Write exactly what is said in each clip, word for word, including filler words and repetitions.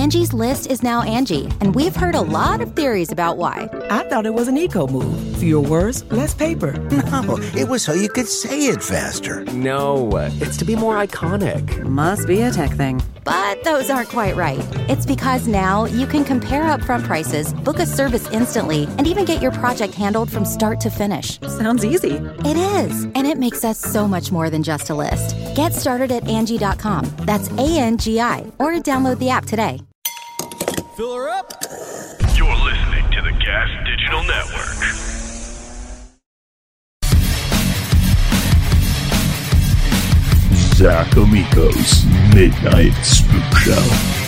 Angie's List is now Angie, and we've heard a lot of theories about why. I thought it was an eco move. Fewer words, less paper. No, it was so you could say it faster. No, it's to be more iconic. Must be a tech thing. But those aren't quite right. It's because now you can compare upfront prices, book a service instantly, and even get your project handled from start to finish. Sounds easy. It is, and it makes us so much more than just a list. Get started at Angie dot com. That's A N G I, or download the app today. Fill her up. You're listening to the Gas Digital Network. Zach Amico's Midnight Spook Show.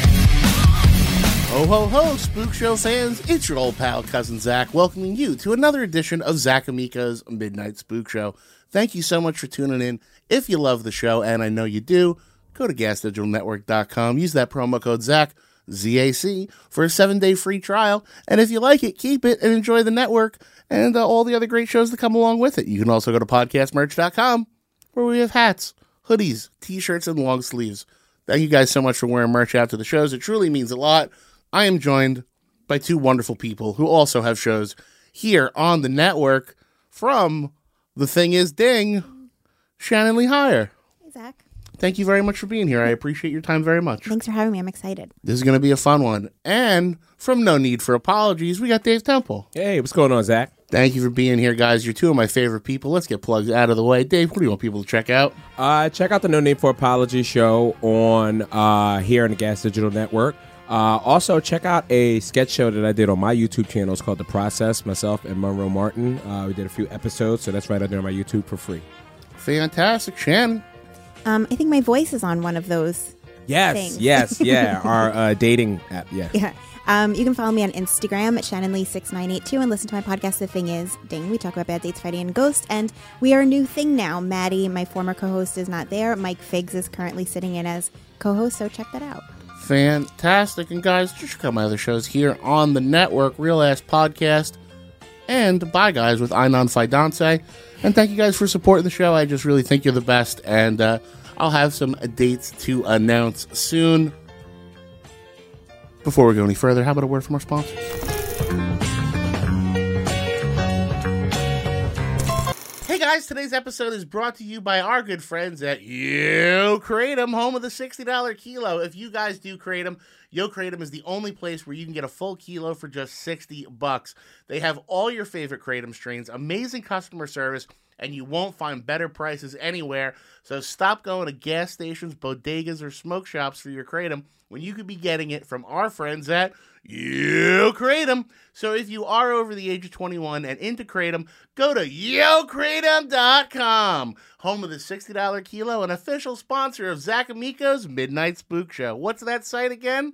Ho, ho, ho, Spook Show fans. It's your old pal, Cousin Zach, welcoming you to another edition of Zach Amico's Midnight Spook Show. Thank you so much for tuning in. If you love the show, and I know you do, go to gas digital network dot com. Use that promo code Zach, Z A C, for a seven-day free trial. And if you like it, keep it and enjoy the network and uh, all the other great shows that come along with it. You can also go to podcast merch dot com, where we have hats, hoodies, t-shirts, and long sleeves. Thank you guys so much for wearing merch out to the shows. It truly means a lot. I am joined by two wonderful people who also have shows here on the network from The Thing Is Ding, Shannon Lee Hire. Hey, Zach. Thank you very much for being here. I appreciate your time very much. Thanks for having me. I'm excited. This is going to be a fun one. And from No Need for Apologies, we got Dave Temple. Hey, what's going on, Zach? Thank you for being here, guys. You're two of my favorite people. Let's get plugs out of the way. Dave, what do you want people to check out? Uh, check out the No Need for Apology show on uh, here on the Gas Digital Network. Uh, also, check out a sketch show that I did on my YouTube channel. It's called The Process, myself and Monroe Martin. Uh, we did a few episodes, so that's right out there on my YouTube for free. Fantastic. Shannon? Um, I think my voice is on one of those Yes, things. yes, yeah. Our uh, dating app, yeah. Yeah. Um, you can follow me on Instagram at Shannon Lee six nine eight two and listen to my podcast, The Thing Is Ding. We talk about bad dates, fighting, and ghosts. And we are a new thing now. Maddie, my former co-host, is not there. Mike Figs is currently sitting in as co-host, so check that out. Fantastic. And guys, just check out my other shows here on the network, Real Ass Podcast, and Bye Guys with Einon Fidance. And thank you guys for supporting the show. I just really think you're the best. And uh, I'll have some dates to announce soon. Before we go any further, how about a word from our sponsors? Hey guys, today's episode is brought to you by our good friends at Yo Kratom, home of the sixty dollars kilo. If you guys do Kratom, Yo Kratom is the only place where you can get a full kilo for just sixty bucks. They have all your favorite Kratom strains, amazing customer service, and you won't find better prices anywhere. So stop going to gas stations, bodegas, or smoke shops for your Kratom when you could be getting it from our friends at Yo Kratom. So if you are over the age of twenty-one and into Kratom, go to yo kratom dot com, home of the sixty dollars kilo, an official sponsor of Zach Amico's Midnight Spook Show. What's that site again?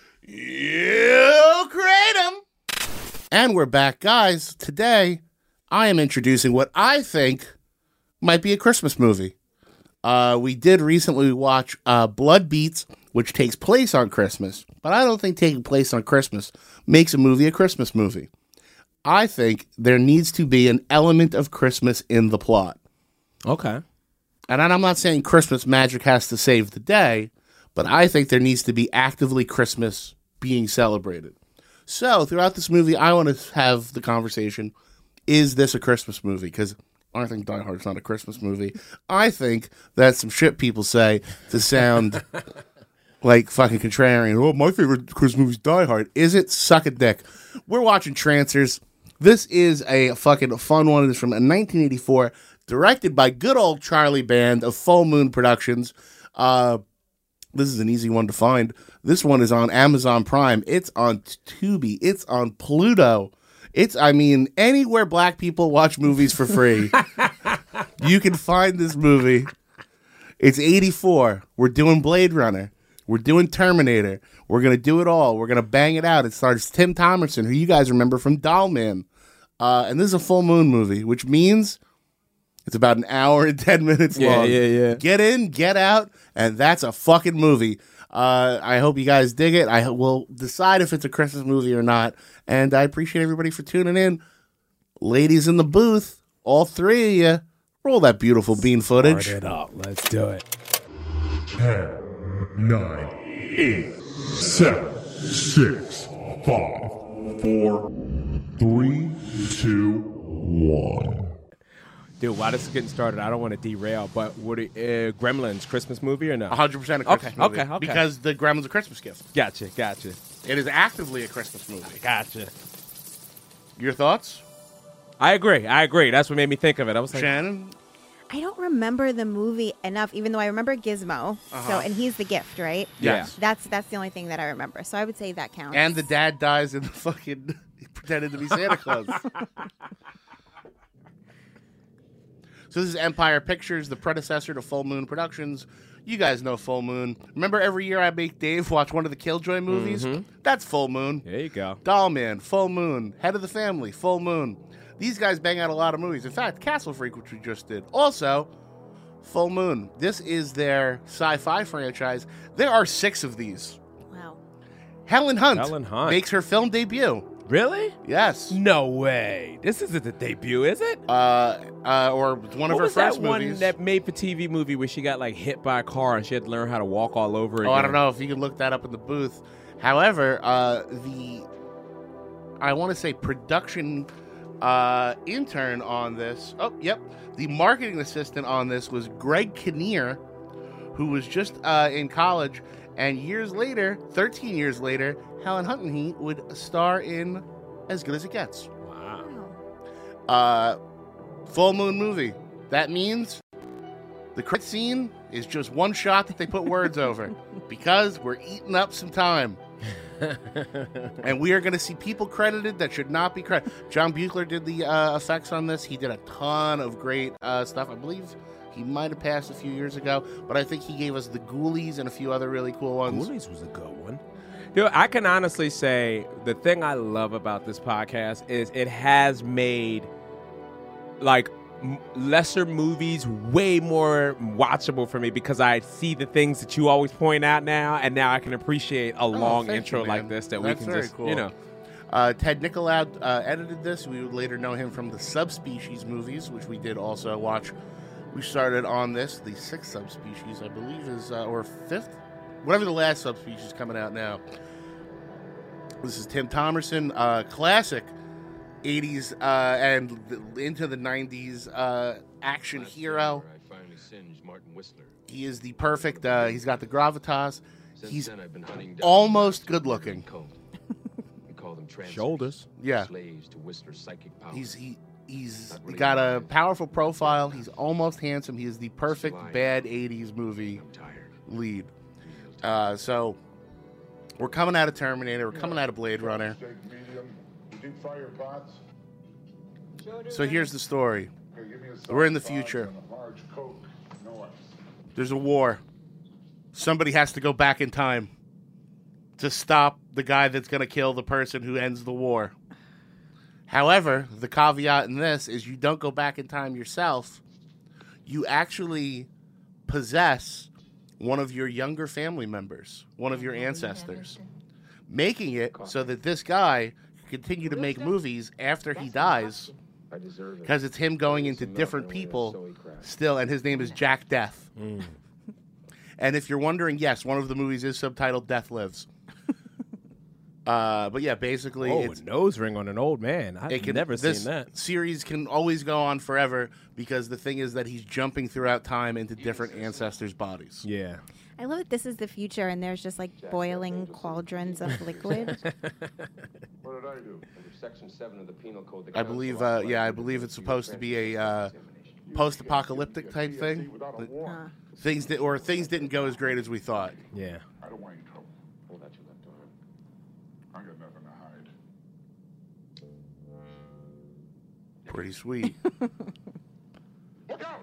Yo Kratom. And we're back, guys. Today, I am introducing what I think might be a Christmas movie. Uh, we did recently watch uh, Blood Beats, which takes place on Christmas, but I don't think taking place on Christmas makes a movie a Christmas movie. I think there needs to be an element of Christmas in the plot. Okay. And I'm not saying Christmas magic has to save the day, but I think there needs to be actively Christmas being celebrated. So throughout this movie, I want to have the conversation, is this a Christmas movie? Because I think Die Hard's not a Christmas movie. I think that's some shit people say to sound like fucking contrarian. Oh, my favorite Christmas movie is Die Hard. Is it? Suck a dick. We're watching Trancers. This is a fucking fun one. It's from nineteen eighty-four, directed by good old Charlie Band of Full Moon Productions. Uh, this is an easy one to find. This one is on Amazon Prime. It's on Tubi. It's on Pluto. It's, I mean, anywhere black people watch movies for free, you can find this movie. It's eighty-four. We're doing Blade Runner. We're doing Terminator. We're going to do it all. We're going to bang it out. It stars Tim Thomerson, who you guys remember from Doll Man. Uh, and this is a full moon movie, which means it's about an hour and ten minutes yeah, long. Yeah, yeah, yeah. Get in, get out, and that's a fucking movie. Uh, I hope you guys dig it. I will decide if it's a Christmas movie or not. And I appreciate everybody for tuning in. Ladies in the booth, all three of you, roll that beautiful bean footage. Start it up. Let's do it. ten, nine, eight, seven, Six, five, four, three, two, one. Dude, while this is getting started, I don't want to derail, but would it, uh, Gremlins Christmas movie or no? one hundred percent a Christmas Okay, movie. okay, okay. Because the Gremlins a Christmas gift. Gotcha, gotcha, It is actively a Christmas movie. gotcha. Your thoughts, I agree. I agree. That's what made me think of it. I was like, Shannon? I don't remember the movie enough, even though I remember Gizmo. Uh-huh. So, and he's the gift, right? Yes. That's that's the only thing that I remember. So I would say that counts. And the dad dies in the fucking he pretended to be Santa Claus. So this is Empire Pictures, the predecessor to Full Moon Productions. You guys know Full Moon. Remember every year I make Dave watch one of the Killjoy movies? Mm-hmm. That's Full Moon. there you go. Doll Man, Full Moon. Head of the Family, Full Moon. These guys bang out a lot of movies. In fact, Castle Freak, which we just did, also Full Moon. This is their sci-fi franchise. There are six of these. Wow. Helen Hunt, Helen Hunt. makes her film debut. Really? Yes. No way. This isn't the debut, is it? Uh, uh, or one of what her was first that one movies. that made-for-T V movie where she got like hit by a car and she had to learn how to walk all over again? Oh, I don't know if you can look that up in the booth. However, uh, the I want to say production uh, intern on this. Oh, yep. The marketing assistant on this was Greg Kinnear, who was just uh, in college. And years later, thirteen years later, Helen Hunt and he would star in As Good as It Gets. Wow. Uh, full moon movie. That means the credit scene is just one shot that they put words over because we're eating up some time. And we are going to see people credited that should not be credited. John Buechler did the uh, effects on this. He did a ton of great uh, stuff. I believe he might have passed a few years ago, but I think he gave us the Ghoulies and a few other really cool ones. Ghoulies was a good one. Dude, I can honestly say the thing I love about this podcast is it has made like m- lesser movies way more watchable for me because I see the things that you always point out now, and now I can appreciate a long thank intro you, like man. this that That's we can very just, cool. you know. Uh, Ted Nicolau uh, edited this. We would later know him from the Subspecies movies, which we did also watch. We started on this. The sixth Subspecies, I believe, is uh, or fifth, whatever the last Subspecies coming out now. This is Tim Thomerson, uh, classic eighties uh, and the, into the nineties uh, action hero. He is the perfect. Uh, he's got the gravitas. He's almost good looking. Shoulders. Yeah. He's he he's got a powerful profile. He's almost handsome. He is the perfect bad eighties movie lead. Uh, so we're coming out of Terminator. We're coming out of Blade Runner. So here's the story. We're in the future. There's a war. Somebody has to go back in time to stop the guy that's going to kill the person who ends the war. However, the caveat in this is you don't go back in time yourself. You actually possess one of your younger family members, one of your ancestors, making it so that this guy can continue to make movies after he dies because it's him going into different people still, and his name is Jack Death. Mm. And if you're wondering, yes, one of the movies is subtitled Death Lives. Uh, but yeah, basically, oh, it's a nose ring on an old man. I've it can, never this seen that. Series can always go on forever because the thing is that he's jumping throughout time into different ancestors' bodies. Yeah. I love that this is the future and there's just like boiling cauldrons of liquid. What did I do? Under Section seven of the Penal Code, the I believe, uh, yeah, I believe it's supposed to be a uh, post-apocalyptic type thing. Uh. Things that, or things didn't go as great as we thought. Yeah. I don't want any trouble. Hold that your left arm. I got nothing to hide. Pretty sweet. Look out!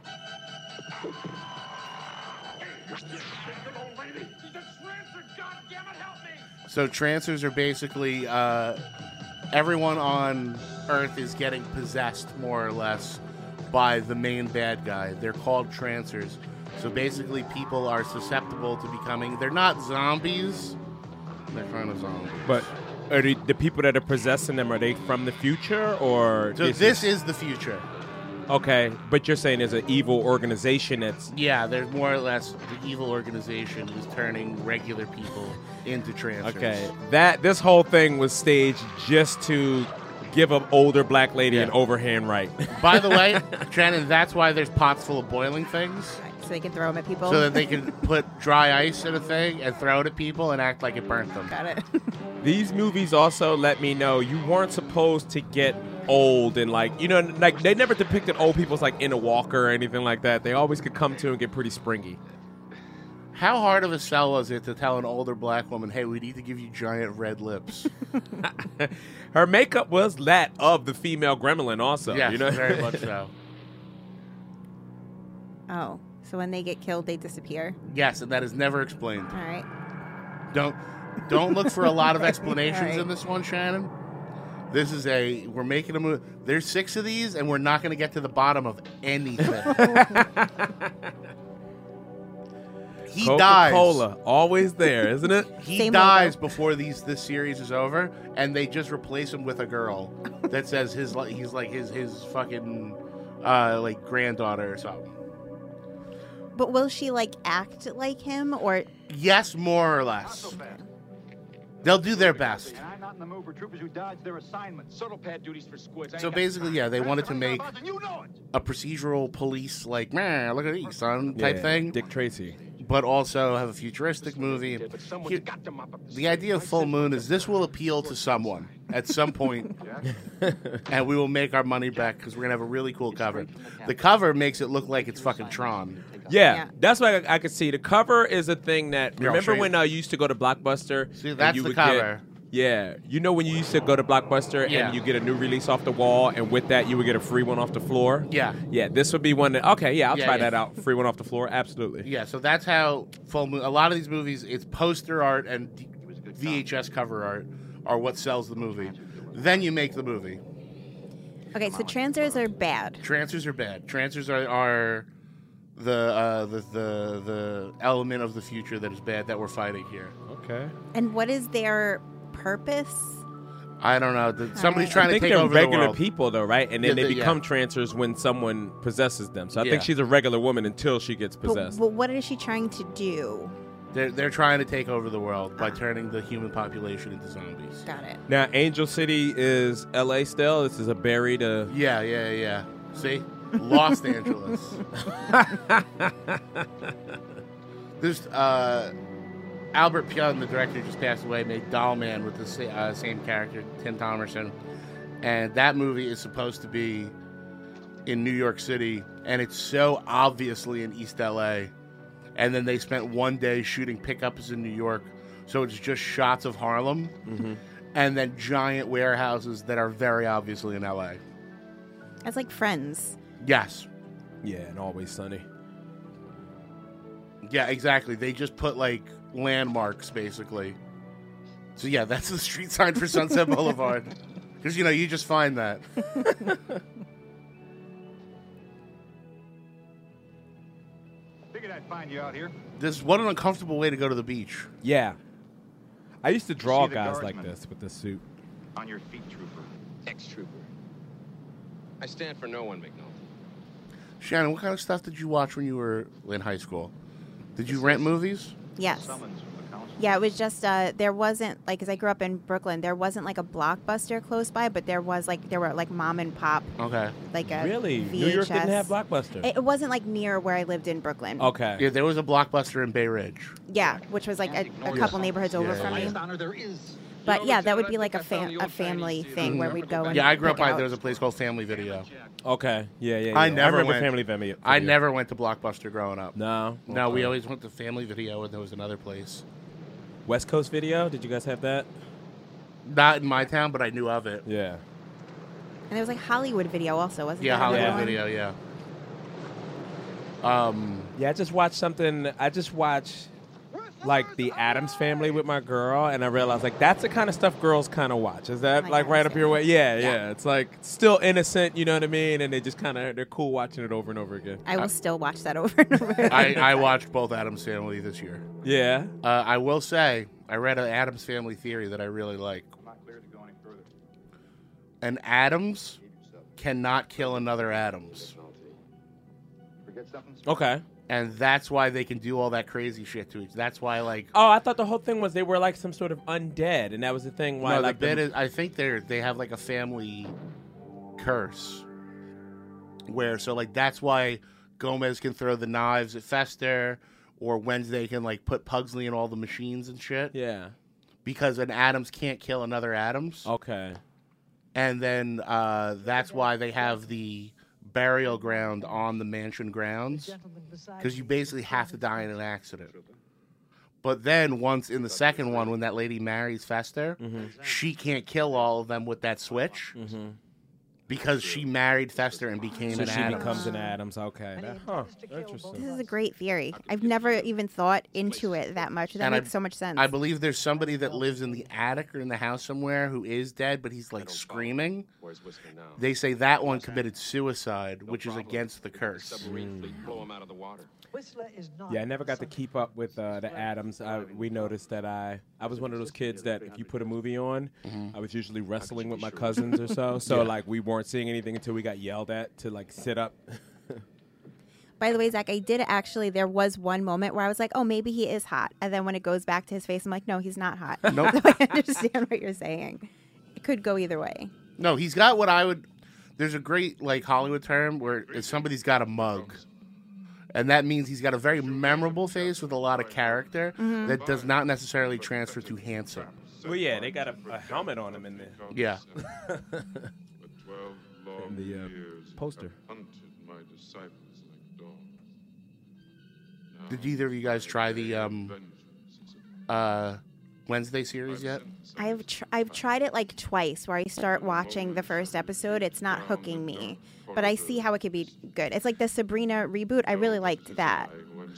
Hey, you're this big old lady! She's a trancer, goddammit, help me! So trancers are basically uh, everyone on Earth is getting possessed more or less by the main bad guy. They're called trancers. So basically, people are susceptible to becoming. They're not zombies. They're kind of zombies. But are the, the people that are possessing them, are they from the future or? So this this is, is the future. Okay, but you're saying there's an evil organization that's... Yeah, there's more or less the evil organization is turning regular people into trancers. Okay, that this whole thing was staged just to give an older black lady Yeah. an overhand right. By the way, Shannon, that's why there's pots full of boiling things. So they can throw them at people. So that they can put dry ice in a thing and throw it at people and act like it burnt them. Got it. These movies also let me know you weren't supposed to get old and like, you know, like they never depicted old people as like in a walker or anything like that. They always could come to and get pretty springy. How hard of a sell was it to tell an older black woman, hey, we need to give you giant red lips? Her makeup was that of the female gremlin also. Yes, you know? very much so. Oh, so when they get killed, they disappear. Yes, and that is never explained. All right. Don't don't look for a lot of explanations All right. in this one, Shannon. This is a we're making a movie. There's six of these, and we're not going to get to the bottom of anything. He dies. Coca-Cola, always there, isn't it? He Same dies logo. before these this series is over, and they just replace him with a girl that says his like he's like his his fucking uh, like granddaughter or something. But will she like act like him or? Yes, more or less. They'll do their best. And I'm not in the mood for troopers who dodge their assignments. Subtle pad duties for squids. I So ain't got basically, time. yeah, they wanted to That's make what I'm about, and you know it. a procedural police like, man, look at these son type Yeah, thing, Dick Tracy. but also have a futuristic movie. But someone's Here- got to mop up the The idea of Full Moon is this will appeal to someone at some point, and we will make our money back because we're gonna have a really cool cover. The cover makes it look like it's fucking Tron. Yeah, Yeah. that's what I, I could see. The cover is a thing that. Here, I'll Remember show you. when I used to go to Blockbuster? See, and that's you the would cover. Get, yeah, you know when you used to go to Blockbuster Yeah. and you get a new release off the wall, and with that you would get a free one off the floor. Yeah. yeah. This would be one that. Okay, yeah, I'll Yeah, try yeah. that out. Free one off the floor, absolutely. Yeah, so that's how Full Moon. A lot of these movies, it's poster art and D- V H S cover art are what sells the movie. Then you make the movie. Okay, so transers are bad. Trancers are bad. Trancers are, are the, uh, the the the element of the future that is bad that we're fighting here. Okay. And what is their purpose? I don't know. The, somebody's right. trying I to think take they're over the regular world. people, though, right? And then Yeah, they they- become yeah. trancers when someone possesses them. So I Yeah. think she's a regular woman until she gets But, possessed. but what is she trying to do? They're they're trying to take over the world by turning the human population into zombies. Got it. Now, Angel City is L A still. This is a buried. Uh, Yeah, yeah, yeah. See, Los Angeles. There's uh, Albert Pyun, the director, just passed away. Made Doll Man with the sa- uh, same character, Tim Thomerson, and that movie is supposed to be in New York City, and it's so obviously in East L A. And then they spent one day shooting pickups in New York, so it's just shots of Harlem, and then giant warehouses that are very obviously in L A. That's like Friends. Yes. yeah, and Always Sunny. Yeah, exactly. They just put like landmarks basically. So yeah, that's the street sign for Sunset Boulevard. Because you know you just find that. Figured I'd find you out here. This what an uncomfortable way to go to the beach. Yeah. I used to draw See the guys like guardsman. this with the suit. On your feet, trooper. Ex-trooper. I stand for no one, McNulty. Shannon, what kind of stuff did you watch when you were in high school? Did you rent movies? Yes. Summons from the council. Yeah, it was just uh, there wasn't like because I grew up in Brooklyn. There wasn't like a Blockbuster close by, but there was like there were like mom and pop Okay. like a Really? V H S. New York didn't have Blockbuster. It, it wasn't like near where I lived in Brooklyn. okay. Yeah, there was a Blockbuster in Bay Ridge. Yeah, which was like a, a couple neighborhoods over Yeah, from yeah, me. Highest honor there is. But yeah, that would be like a fam- a family thing where we'd go and Yeah, I grew up pick by out. there was a place called Family Video. Okay. Yeah, yeah, yeah. I never remember went. Family Video. I never went to Blockbuster growing up. No. No, we Okay. always went to Family Video, and there was another place. West Coast Video. Did you guys have that? Not in my town, but I knew of it. Yeah. And there was like Hollywood Video also, wasn't Yeah, there? another Hollywood one? Video, yeah. Um, Yeah, I just watched something. I just watched like the Addams Family with my girl, and I realized like that's the kind of stuff girls kind of watch. Is that Like like right Addams up your way? Yeah, yeah, Yeah. It's like still innocent, you know what I mean? And they just kind of they're cool watching it over and over again. I will still watch that over and over. Again. I, I watched both Addams Family this year. Yeah. Uh, I will say, I read an Addams Family theory that I really like. I'm not cleared to go any further. An Addams cannot kill another Addams. Okay. And that's why they can do all that crazy shit to each. That's why, like, Oh, I thought the whole thing was they were like some sort of undead, and that was the thing why no, like the bit the- is, I think they're they have like a family curse where so like that's why Gomez can throw the knives at Fester, or Wednesday can like put Pugsley in all the machines and shit. Yeah. Because an Addams can't kill another Addams. Okay. And then uh, that's why they have the burial ground on the mansion grounds, because you basically have to die in an accident. But then once in the second one, when that lady marries Fester, Mm-hmm. she can't kill all of them with that switch Mm-hmm. because she married Fester and became So an she Addams. becomes an Addams. Okay. That- huh. This Interesting. is a great theory. I've never even thought into it that much. That And makes I, so much sense. I believe there's somebody that lives in the attic or in the house somewhere who is dead, but he's like screaming. Where's Whistler now? They say that one committed suicide, which is against the curse. Submarine fleet, blow him out of the water. Yeah, I never got to keep up with uh, the Addams. I, we noticed that I I was one of those kids that if you put a movie on, I was usually wrestling with my cousins or so. So Yeah. like we weren't seeing anything until we got yelled at to like sit up. By the way, Zach, I did actually. There was one moment where I was like, "Oh, maybe he is hot," and then when it goes back to his face, I'm like, "No, he's not hot." Nope. So I understand what you're saying. It could go either way. No, he's got what I would. There's a great like Hollywood term where if somebody's got a mug, and that means he's got a very memorable face with a lot of character Mhm. that does not necessarily transfer to handsome. Well, yeah, they got a, a helmet on him in there. Yeah. In the uh, poster. Did either of you guys try the um, uh, Wednesday series yet? I've tr- I've tried it like twice. Where I start watching the first episode, it's not hooking me, but I see how it could be good. It's like the Sabrina reboot. I really liked that.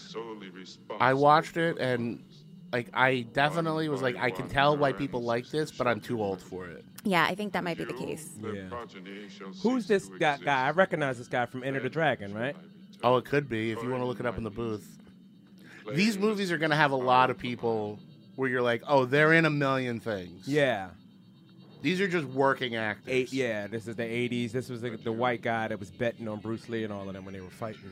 I watched it and like I definitely was like I can tell why people like this, but I'm too old for it. Yeah, I think that might be the case. Yeah. Who's this guy, guy? I recognize this guy from Enter the Dragon, right? Oh, it could be if you want to look it up in the booth. These movies are going to have a lot of people where you're like, oh, they're in a million things. Yeah. These are just working actors. Eight, yeah, this is the eighties. This was the, the white guy that was betting on Bruce Lee and all of them when they were fighting.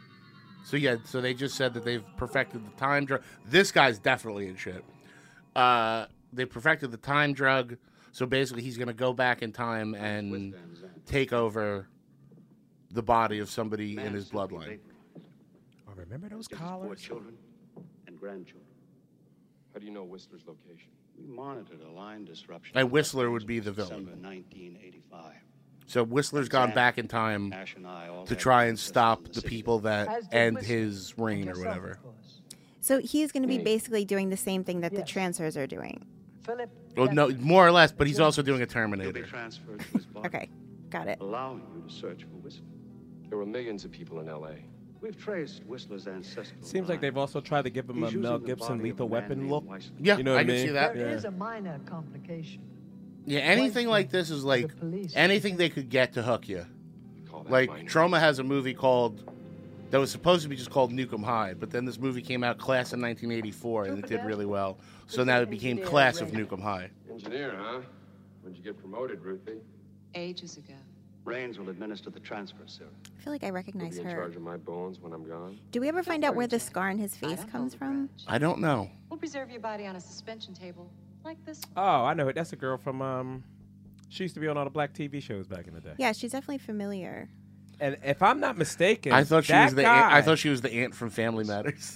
So yeah, so they just said that they've perfected the time drug. This guy's definitely in shit. Uh, they perfected the time drug. So basically, he's going to go back in time and take over the body of somebody in his bloodline. Oh, remember those collars? Children and grandchildren. How do you know Whistler's location? We monitored a line disruption. And Whistler would be the December villain. nineteen eighty-five. So Whistler's gone back in time to try and stop the people that end his reign or whatever. So he's going to be basically doing the same thing that the transfers are doing. Well, no, more or less, but he's also doing a Terminator. Transferred to his body, Okay, got it. allowing you to search for Whistler. There were millions of people in L A. We've traced Whistler's ancestral Seems like they've also tried to give him a He's Mel using the Gibson body of lethal a man weapon named look. Weissman. Yeah, you know what I I can mean? see that. There Yeah. is a minor complication. Yeah, anything like this is like anything they could get to hook you. Like Troma has a movie called that was supposed to be just called Nukem High, but then this movie came out, Class of nineteen eighty-four, and it did really well. So now it became Class of Nukem High. Engineer, huh? When'd you get promoted, Ruthie? Ages ago. Rains will administer the transfer serum. I feel like I You'll recognize be in her. charge of my bones when I'm gone? Do we ever find out where the scar on his face comes from? I don't know. We'll preserve your body on a suspension table like this. Oh, I know it. That's a girl from. Um, she used to be on all the black T V shows back in the day. Yeah, she's definitely familiar. And if I'm not mistaken, I thought she that was the guy, aunt, I thought she was the aunt from Family Matters.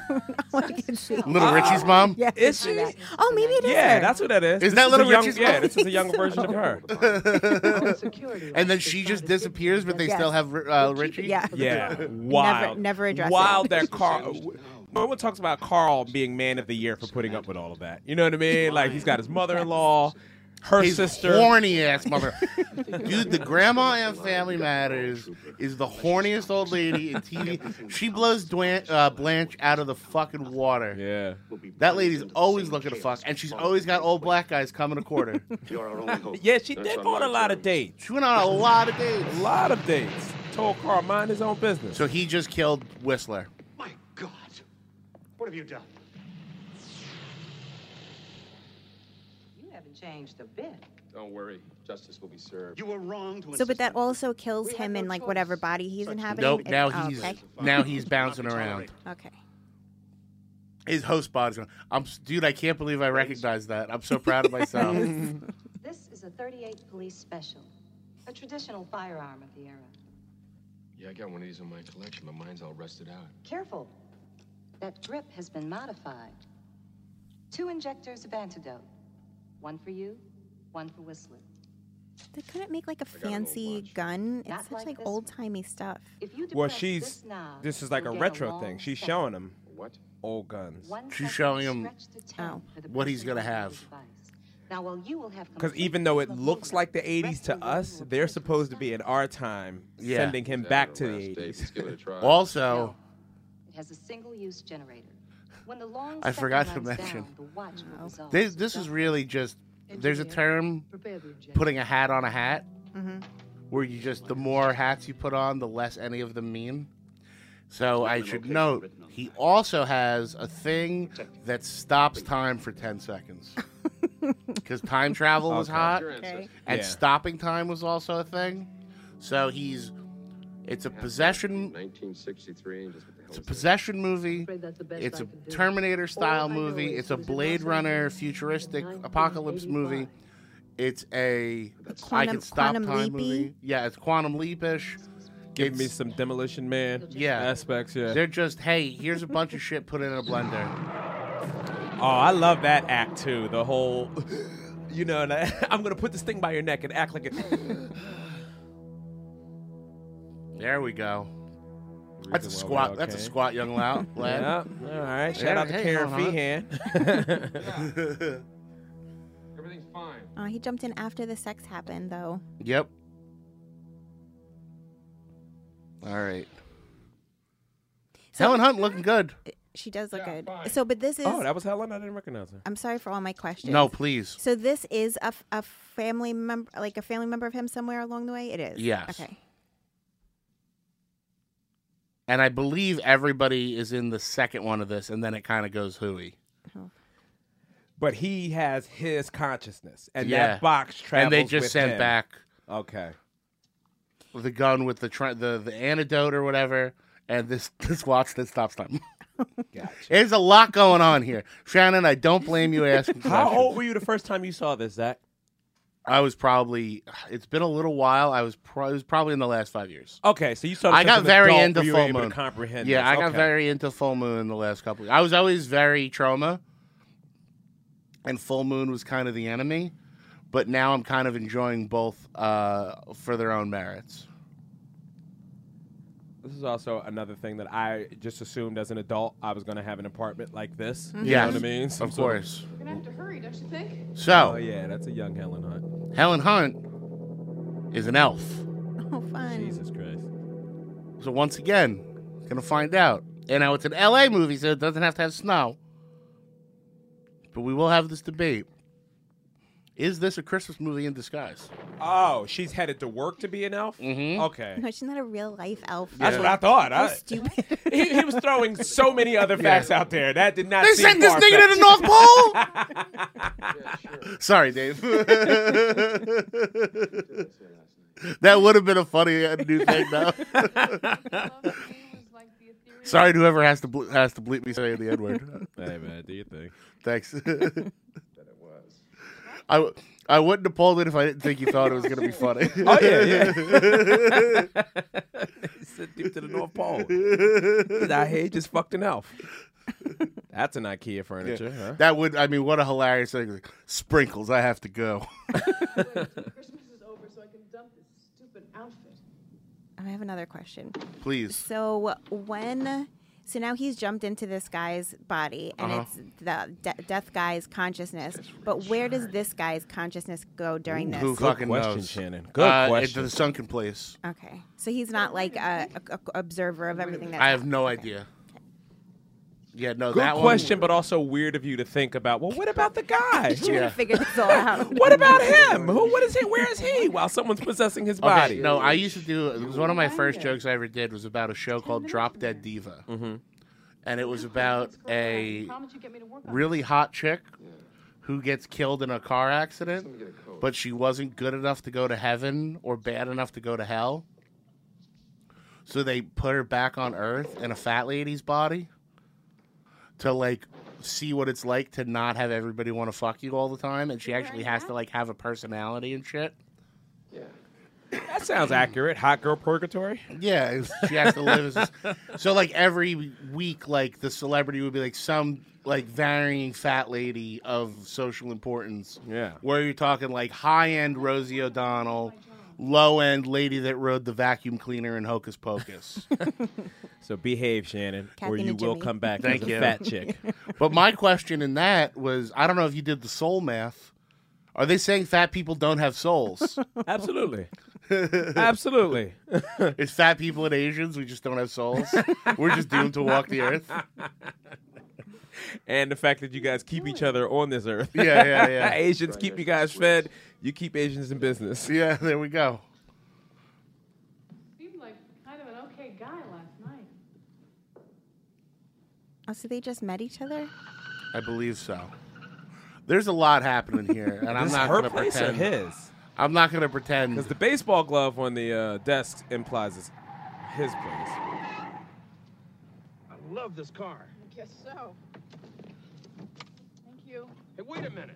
I can see. Little Richie's mom. Yeah, Is she? Oh, maybe it is. Yeah, her. that's what that is. Is This that a Little young, Richie's Yeah, mom? this is a younger version of her. And then she just disappears, but they Yes. still have uh, Richie. Yeah. Yeah, wild. never addressed Wild it. that Carl. No one talks about Carl being man of the year for putting up with all of that. You know what I mean? Like he's got his mother-in-law, her His sister. horny ass mother. Dude, the grandma in Family Matters is the horniest old lady in T V. She blows Dwan- uh, Blanche out of the fucking water. Yeah. That lady's always looking to fuck, and she's always got old black guys coming to court her. You're our only hope. Yeah, she did go on a lot of dates. She went on a lot of dates. A lot of dates. Told Carl mind his own business. So he just killed Whistler. My God, what have you done? haven't changed a bit. Don't worry. Justice will be served. You were wrong to So, but that also kills him in like whatever body he's inhabiting. Nope. Now Oh, he's okay. now he's bouncing around. Okay. His host body's going. I'm, dude. I can't believe I recognize that. I'm so proud of myself. This is a thirty-eight Police Special, a traditional firearm of the era. Yeah, I got one of these in my collection, but mine's all rusted out. Careful. That grip has been modified. Two injectors of antidote. One for you, one for Whistler. They couldn't make like a got an old fancy gun. It's Not such like like this old timey stuff. If you Well, depress she's. this knob, This is like a you'll get retro long thing. She's second. showing him What? old guns. One She's second showing him stretch to ten Oh. for the what he's person gonna holding the have. device. Now, while you will have Because complete even though it freedom of looks like the movement, eighties to rest will us, give you a they're place supposed to to be in our time, Yeah. sending him Yeah, back to the last day. eighties. Let's give it a try. Also, It has a single-use generator. When the long I second forgot to runs mention, down, the watch will resolve. this this is really just. There's a term, putting a hat on a hat, Mm-hmm. where you just the more hats you put on, the less any of them mean. So I should note he also has a thing that stops time for ten seconds. Because time travel was Okay. hot, Okay. and Yeah. stopping time was also a thing. So he's, it's a possession, nineteen sixty-three. Just what the hell it's a is that? possession movie. It's a Terminator style movie. It's a Blade Runner futuristic apocalypse movie. It's a I Quantum- can stop Quantum time Leapy? movie. Yeah, it's Quantum Leapish. Give me It's- some Demolition Man Yeah. aspects. Yeah. They're just, hey, here's a bunch of shit put in a blender. Oh, I love that act too. The whole, you know, and I, I'm gonna put this thing by your neck and act like it. There we go. That's a Reason why squat. we all That's a came. squat, young lad. Yeah. All right. Shout Yeah, out to hey, Karen hold on. Feehan. Everything's fine. Oh, he jumped in after the sex happened, though. Yep. All right. So- Helen Hunt looking good. She does look Yeah, good. fine. So, but this is. Oh, that was Helen. I didn't recognize her. I'm sorry for all my questions. No, please. So this is a, f- a family member, like a family member of him somewhere along the way. It is. Yes. Okay. And I believe everybody is in the second one of this, and then it kind of goes hooey. But he has his consciousness, and Yeah. that box travels And they just with sent him. back Okay. the gun with the tra- the the antidote or whatever, and this this watch that stops time. Gotcha. There's a lot going on here, Shannon. I don't blame you asking. How questions. old were you the first time you saw this, Zach? I was probably. It's been a little while. I was. Pro- it was probably in the last five years. Okay, so you saw. This I as got an very adult into where you were Full able Moon. To comprehend. Yeah, this. I got Okay. very into Full Moon in the last couple. I was always very trauma, and Full Moon was kind of the enemy. But now I'm kind of enjoying both uh, for their own merits. This is also another thing that I just assumed as an adult I was going to have an apartment like this. You Yes, know what I mean? Some of sort course. We're gonna have to hurry, don't you think? So, Oh yeah, that's a young Helen Hunt. Helen Hunt is an elf. Oh, fun. Jesus Christ. So once again, gonna find out. And now it's an L A movie, so it doesn't have to have snow. But we will have this debate. Is this a Christmas movie in disguise? Oh, she's headed to work to be an elf? Mm-hmm. Okay. No, she's not a real life elf. That's what I thought. How I, stupid. he, he was throwing so many other facts out there. That did not They seem sent this nigga to the far-fetched. North Pole? Sorry, Dave. That would have been a funny uh, new thing, though. Sorry to whoever has to ble- has to bleep me saying the N word. Hey man, do you think? Thanks. I, w- I wouldn't have pulled it if I didn't think you thought it was going to be funny. Oh yeah, yeah. He said deep to the North Pole. He's out here just fucked an elf. That's an IKEA furniture, Yeah. huh? That would, I mean, what a hilarious thing. Like, sprinkles, I have to go. Christmas is over, so I can dump this stupid outfit. I have another question. Please. So when, so now he's jumped into this guy's body, and Uh-huh. it's the de- death guy's consciousness. But where does this guy's consciousness go during this? Who Good fucking question, knows? Shannon. Good uh, question. Into the sunken place. Okay, so he's not like a, a, a observer of everything that's I have happening. no Okay. idea. Yeah, no, Good that question, but also weird of you to think about. Well, what about the guy? Trying to Yeah. figure this all out. What about him? Who? What is he? Where is he? While someone's possessing his one. body. Okay, no, I used to do, it was one of my first jokes I ever did was about a show called Drop Dead Diva. Mm-hmm. And it was about a Promise you get me to work on really hot chick who gets killed in a car accident, but she wasn't good enough to go to heaven or bad enough to go to hell. So they put her back on Earth in a fat lady's body to, like, see what it's like to not have everybody want to fuck you all the time. And she actually has to, like, have a personality and shit. Yeah. That sounds accurate. Hot girl purgatory? Yeah, she has to live as... So, like, every week, like, the celebrity would be, like, some, like, varying fat lady of social importance. Yeah. Where you're talking, like, high-end Rosie O'Donnell, low-end lady that rode the vacuum cleaner in Hocus Pocus. So behave, Shannon, Kathy or you and will Jimmy. come back Thank as you. a fat chick. But my question in that was, I don't know if you did the soul math. Are they saying fat people don't have souls? Absolutely. Absolutely. It's fat people and Asians, we just don't have souls. We're just doomed to walk the earth. And the fact that you guys keep each other on this earth. Yeah, yeah, yeah. Asians keep you guys fed. You keep Asians in business. Yeah, there we go. Seemed like kind of an okay guy last night. Oh, so they just met each other? I believe so. There's a lot happening here, and I'm This not her going to place or pretend. his? I'm not going to pretend. Because the baseball glove on the uh, desk implies it's his place. I love this car. I guess so. Thank you. Hey, wait a minute.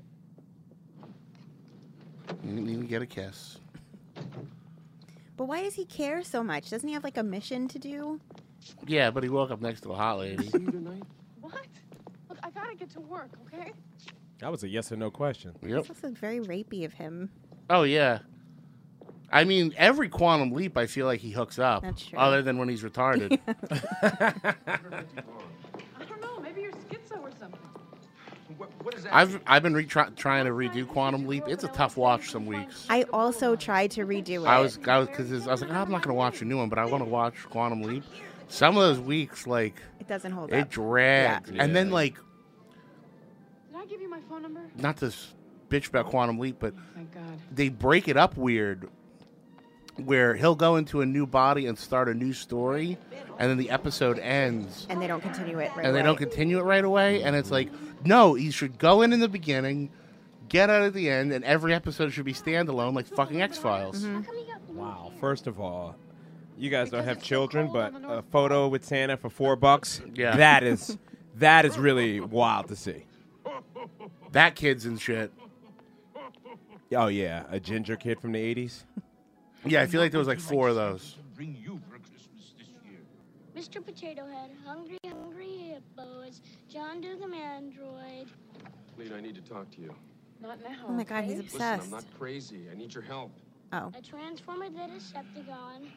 You need to get a kiss. But why does he care so much? Doesn't he have like a mission to do? Yeah, but he woke up next to a hot lady. What? Look, I gotta get to work, okay? That was a yes or no question. Yep. It's also very rapey of him. Oh, yeah. I mean, every Quantum Leap, I feel like he hooks up. That's true. Other than when he's retarded. I don't know. Maybe you're schizo or something. What, what is that? I've I've been re- try- trying to redo Quantum Leap. It's a tough watch some weeks. I also tried to redo it. I was I was because I was like, oh, I'm not gonna watch a new one, but I want to watch Quantum Leap. Some of those weeks, like, It doesn't hold it up. dragged, Yeah. and then like, Did I give you my phone number? not to s- bitch about Quantum Leap, but Thank God. they break it up weird, where he'll go into a new body and start a new story, and then the episode ends, And they don't continue it right and they away. don't continue it right away, and it's like, no, you should go in in the beginning, get out at the end, and every episode should be standalone, like fucking X-Files. Mm-hmm. Wow. First of all, you guys don't have children, but a photo with Santa for four bucks. Yeah. That is that is really wild to see. That kid's and shit. Oh yeah, a ginger kid from the eighties. Yeah, I feel like there was like four of those. Bring you for Christmas this year. Mister Potato Head, Hungry Hungry Hippos, John do the Mandroid. Lead, I need to talk to you. Not now. Oh my God, he's okay? Listen, obsessed. I'm not crazy. I need your help. Oh. A Transformer that is Decepticon,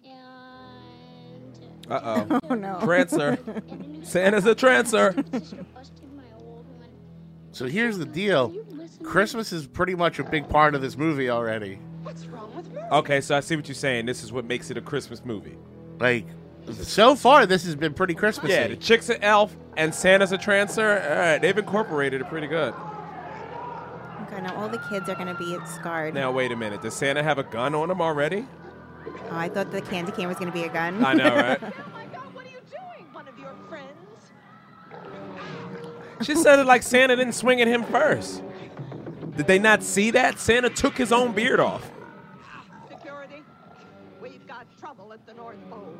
and... Uh oh. Oh no. Trancer. Santa's a trancer. Sister busted my old one. So here's the deal. Christmas is pretty much a big part of this movie already. What's wrong with me? Okay, so I see what you're saying. This is what makes it a Christmas movie. Like, so far, this has been pretty Christmassy. Yeah, the chick's an elf and Santa's a trancer. All right, they've incorporated it pretty good. Okay, now all the kids are going to be scarred. Now wait a minute. Does Santa have a gun on him already? Oh, I thought the candy cane was going to be a gun. I know, right? Oh my God, what are you doing? One of your friends? She said it like Santa didn't swing at him first. Did they not see that? Santa took his own beard off. Security, we've got trouble at the North Pole.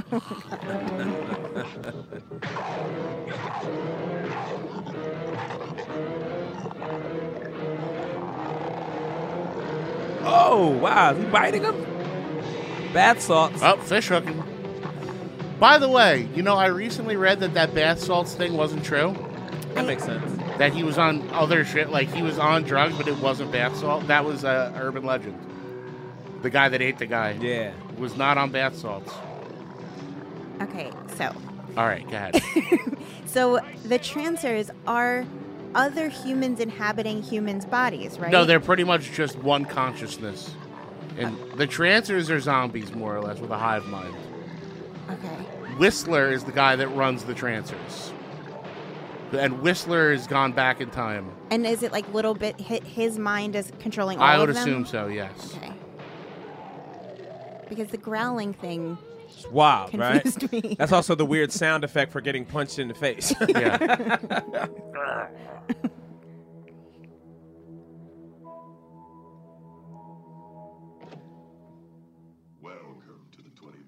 Oh, wow. Is he biting him? Bath salts. Oh, fish hooking. By the way, you know, I recently read that that bath salts thing wasn't true. That makes sense. That he was on other shit, like he was on drugs, but it wasn't bath salt. That was a urban legend. The guy that ate the guy. Yeah. Was not on bath salts. Okay, so. All right, go ahead. So the Trancers are other humans inhabiting humans' bodies, right? No, they're pretty much just one consciousness. And the Trancers are zombies, more or less, with a hive mind. Okay. Whistler is the guy that runs the Trancers. And Whistler has gone back in time. And is it like little bit hit his mind is controlling all I would of them? assume so, yes. Okay. Because the growling thing It's wild, right? confused me. That's also the weird sound effect for getting punched in the face. Yeah. Okay. So So here's the deal. the Trancers are other humans inhabiting humans' bodies, right? Christmas is pretty much a big part of this movie already. Like, the Trancers are zombies, more or less, with a hive mind. And Whistler is the guy that runs the Trancers. And Whistler has gone back in time. I would assume so, yes. Okay. Because the growling thing. Wow, right?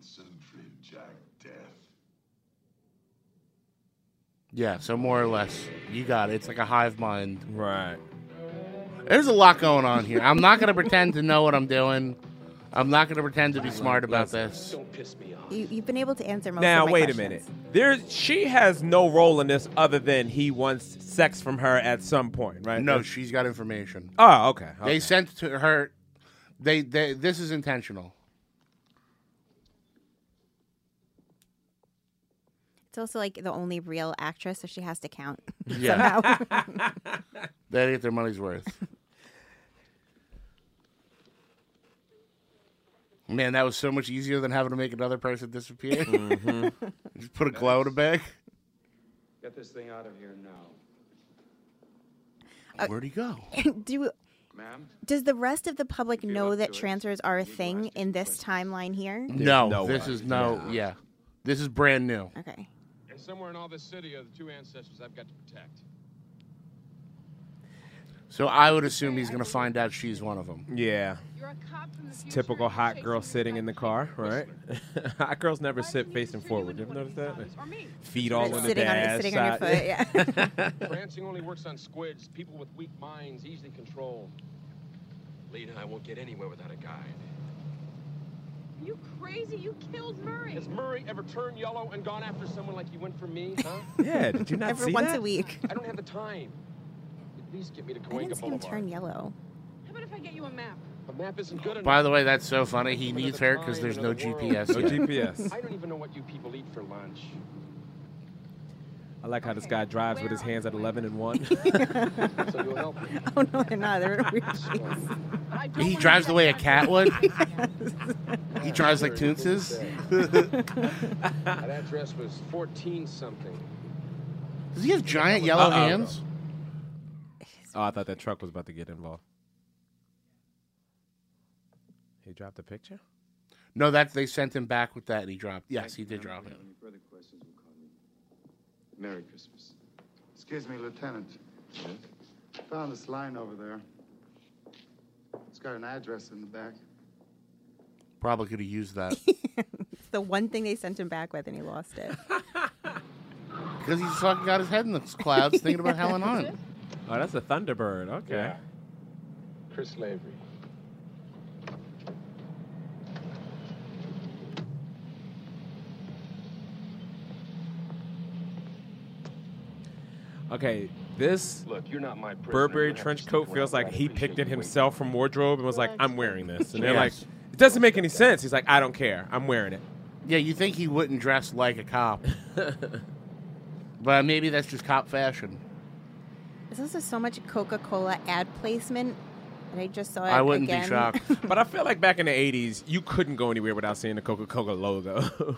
Concentrate, Jack Death. Yeah, so more or less, you got it. It's like a hive mind. Right. There's a lot going on here. I'm not going to pretend to know what I'm doing. I'm not going to pretend to be smart about this. Don't piss me off. You, you've been able to answer most Now, of my wait questions. a minute. There, she has no role in this other than he wants sex from her at some point, right? No, she's got information. Oh, okay. okay. They sent to her. They, they. This is intentional. It's also like the only real actress, so she has to count. Yeah. somehow. They get their money's worth. Man, that was so much easier than having to make another person disappear. Mm-hmm. Just put a glow in a bag. Get this thing out of here now. Uh, Where'd he go? Do Ma'am? does the rest of the public know that transfers are a thing in this timeline here? No, no this way. is no. Yeah. Yeah, this is brand new. Okay. And somewhere in all this city are the two ancestors I've got to protect. So I would assume he's gonna find out she's one of them. Yeah. You're a cop from the future. Typical hot girl sitting in the car, right? Hot girls never sit facing forward. You ever notice that? Or me. Feet all in the Sitting on- dash. sitting on your foot, yeah. Prancing only works on squids, people with weak minds, easily controlled. Lee and I won't get anywhere without a guide. Are you crazy? You killed Murray. Has Murray ever turned yellow and gone after someone like he went for me, huh? Yeah, did you not Every see once that? a week. I don't have the time. At least get me to I didn't Cahuenga see him Boulevard. turn yellow. How about if I get you a map? A map isn't good enough. By the way, that's so funny. He needs her because there's no G P S. No yet. G P S. I don't even know what you people eat for lunch. I like how this guy drives with his hands at eleven and one. So you'll help me. Oh no, they're not. They're in weird shapes. I don't He wanna drives the get way a that cat map. would. He drives like Toonses. That address was fourteen something. Does he have giant yellow Uh-oh. hands? Oh, I thought that truck was about to get involved. He dropped the picture? No, that they sent him back with that, and he dropped. Yes, he did drop it. Any further questions will call me. Merry Christmas. Excuse me, Lieutenant. Yes? Found this line over there. It's got an address in the back. Probably could have used that It's the one thing they sent him back with, and he lost it. because he's fucking got his head in the clouds thinking about Helen Hunt. Oh, that's a Thunderbird. Okay. Yeah. Chris Lavery. Okay, this Look, you're not my prisoner. Burberry You have to trench stick coat around, feels but like I'd he appreciate picked it you waiting. himself from wardrobe and was like, I'm wearing this. And they're like, Yes. it doesn't make any sense. He's like, I don't care. I'm wearing it. Yeah, you think he wouldn't dress like a cop. But maybe that's just cop fashion. There's also so much Coca-Cola ad placement, and I just saw it I wouldn't again. be shocked. But I feel like back in the eighties, you couldn't go anywhere without seeing the Coca-Cola logo.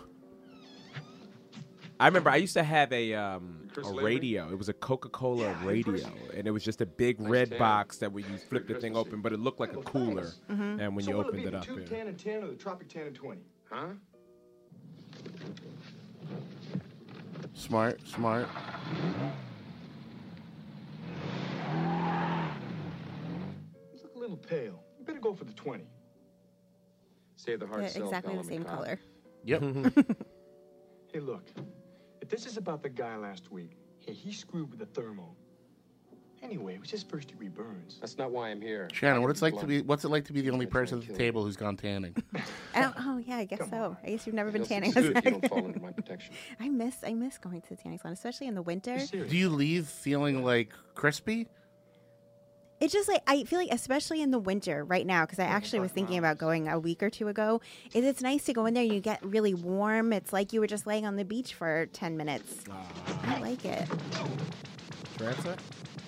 I remember I used to have a um, Chris a Lavery? radio. It was a Coca-Cola radio, and it was just a big red tan. box that when you flip the thing open, but it looked like a cooler. Mm-hmm. And when so you what'll opened be it the up, two yeah. ten and ten or the Tropic ten and twenty? Huh? Smart, smart. You look a little pale. You better go for the twenty. Save the hard They're sell, exactly call the him same a cop. color. Yep. Hey, look. If this is about the guy last week, hey, he screwed with the thermo. Anyway, it was just first degree burns. That's not why I'm here. Shannon, what it's like to be what's it like to be the only person at the table who's gone tanning? Oh, oh, yeah, I guess so. I guess you've never been You'll tanning. succeed if you don't fall under my protection. I miss I miss going to the tanning salon, especially in the winter. Do you leave feeling like crispy? It's just like I feel like, especially in the winter right now, because I actually was thinking about going a week or two ago. Is it's nice to go in there and you get really warm. It's like you were just laying on the beach for ten minutes. I like it. Transit?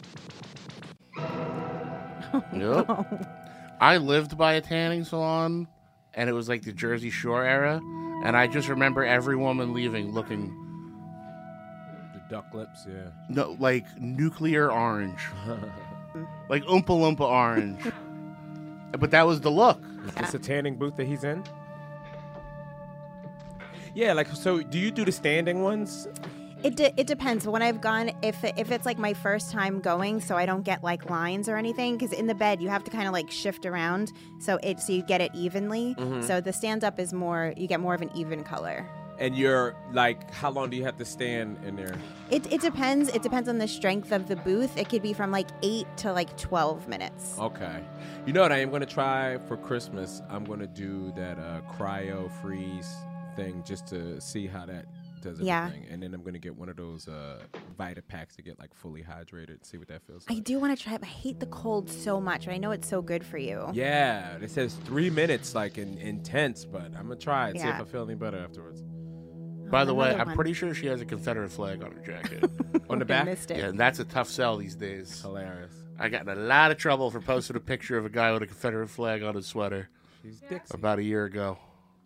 Yep. I lived by a tanning salon, and it was like the Jersey Shore era, and I just remember every woman leaving looking The duck lips, yeah. no like nuclear orange, like Oompa Loompa orange. But that was the look. Is this a tanning booth that he's in? Yeah, like, so do you do the standing ones? It de- it depends. When I've gone, if if it's like my first time going, so I don't get like lines or anything, because in the bed you have to kind of like shift around, so it so you get it evenly. Mhm. So the stand up is more, you get more of an even color. And you're like, how long do you have to stand in there? It it depends. It depends on the strength of the booth. It could be from like eight to like twelve minutes. Okay. You know what I am going to try for Christmas? I'm going to do that uh, cryo freeze thing just to see how that does Yeah. everything. And then I'm going to get one of those uh, Vita packs to get like fully hydrated and see what that feels like. I do want to try it, but I hate the cold so much. But I know it's so good for you. Yeah. It says three minutes, like in, intense, but I'm going to try it, see if Yeah. I feel any better afterwards. By the way, Another I'm one. pretty sure she has a Confederate flag on her jacket. On the I back? missed it. Yeah, and that's a tough sell these days. Hilarious. I got in a lot of trouble for posting a picture of a guy with a Confederate flag on his sweater She's Dixie. about a year ago.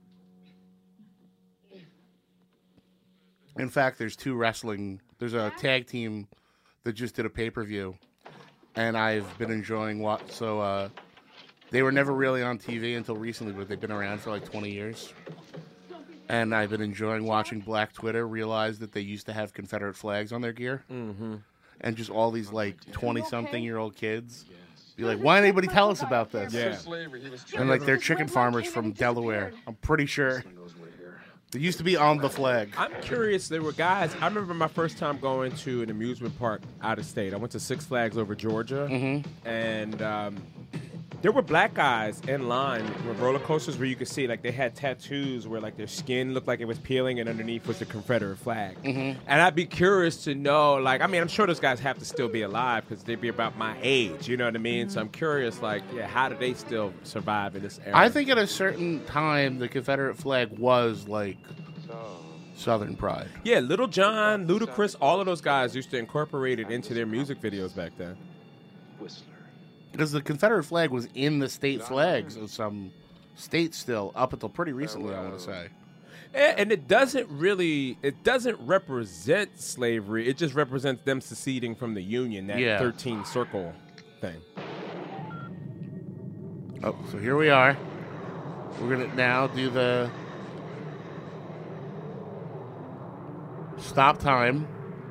In fact, there's two wrestling. There's a tag team that just did a pay-per-view, and I've been enjoying what. So uh, they were never really on T V until recently, but they've been around for like twenty years. And I've been enjoying watching Black Twitter realize that they used to have Confederate flags on their gear. Mm-hmm. And just all these like twenty-something-year-old kids be like, why didn't anybody tell us about this? Yeah. And like they're chicken farmers from Delaware. I'm pretty sure. They used to be on the flag. I'm curious. There were guys. I remember my first time going to an amusement park out of state. I went to Six Flags over Georgia, Mm-hmm. and um, there were black guys in line with roller coasters where you could see like they had tattoos where like their skin looked like it was peeling, and underneath was the Confederate flag. Mm-hmm. And I'd be curious to know, like, I mean, I'm sure those guys have to still be alive because they'd be about my age. You know what I mean? So I'm curious, like, yeah, how do they still survive in this era? I think at a certain time the Confederate flag was like Southern pride. Yeah, Little John, Ludacris, all of those guys used to incorporate it into their music videos back then. Because the Confederate flag was in the state flags of some states still, up until pretty recently, I want to say. And, and it doesn't really, it doesn't represent slavery. It just represents them seceding from the Union, that Yeah. thirteen circle thing. Oh, so here we are. We're going to now do the stop time.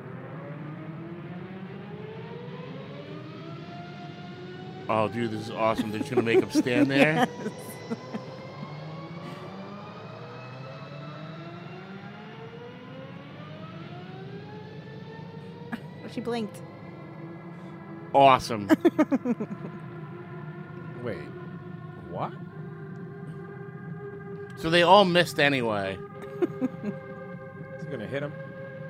Oh, dude, this is awesome. They're just going to make him stand there. She blinked. Awesome. Wait, what? So they all missed anyway. Is he going to hit him?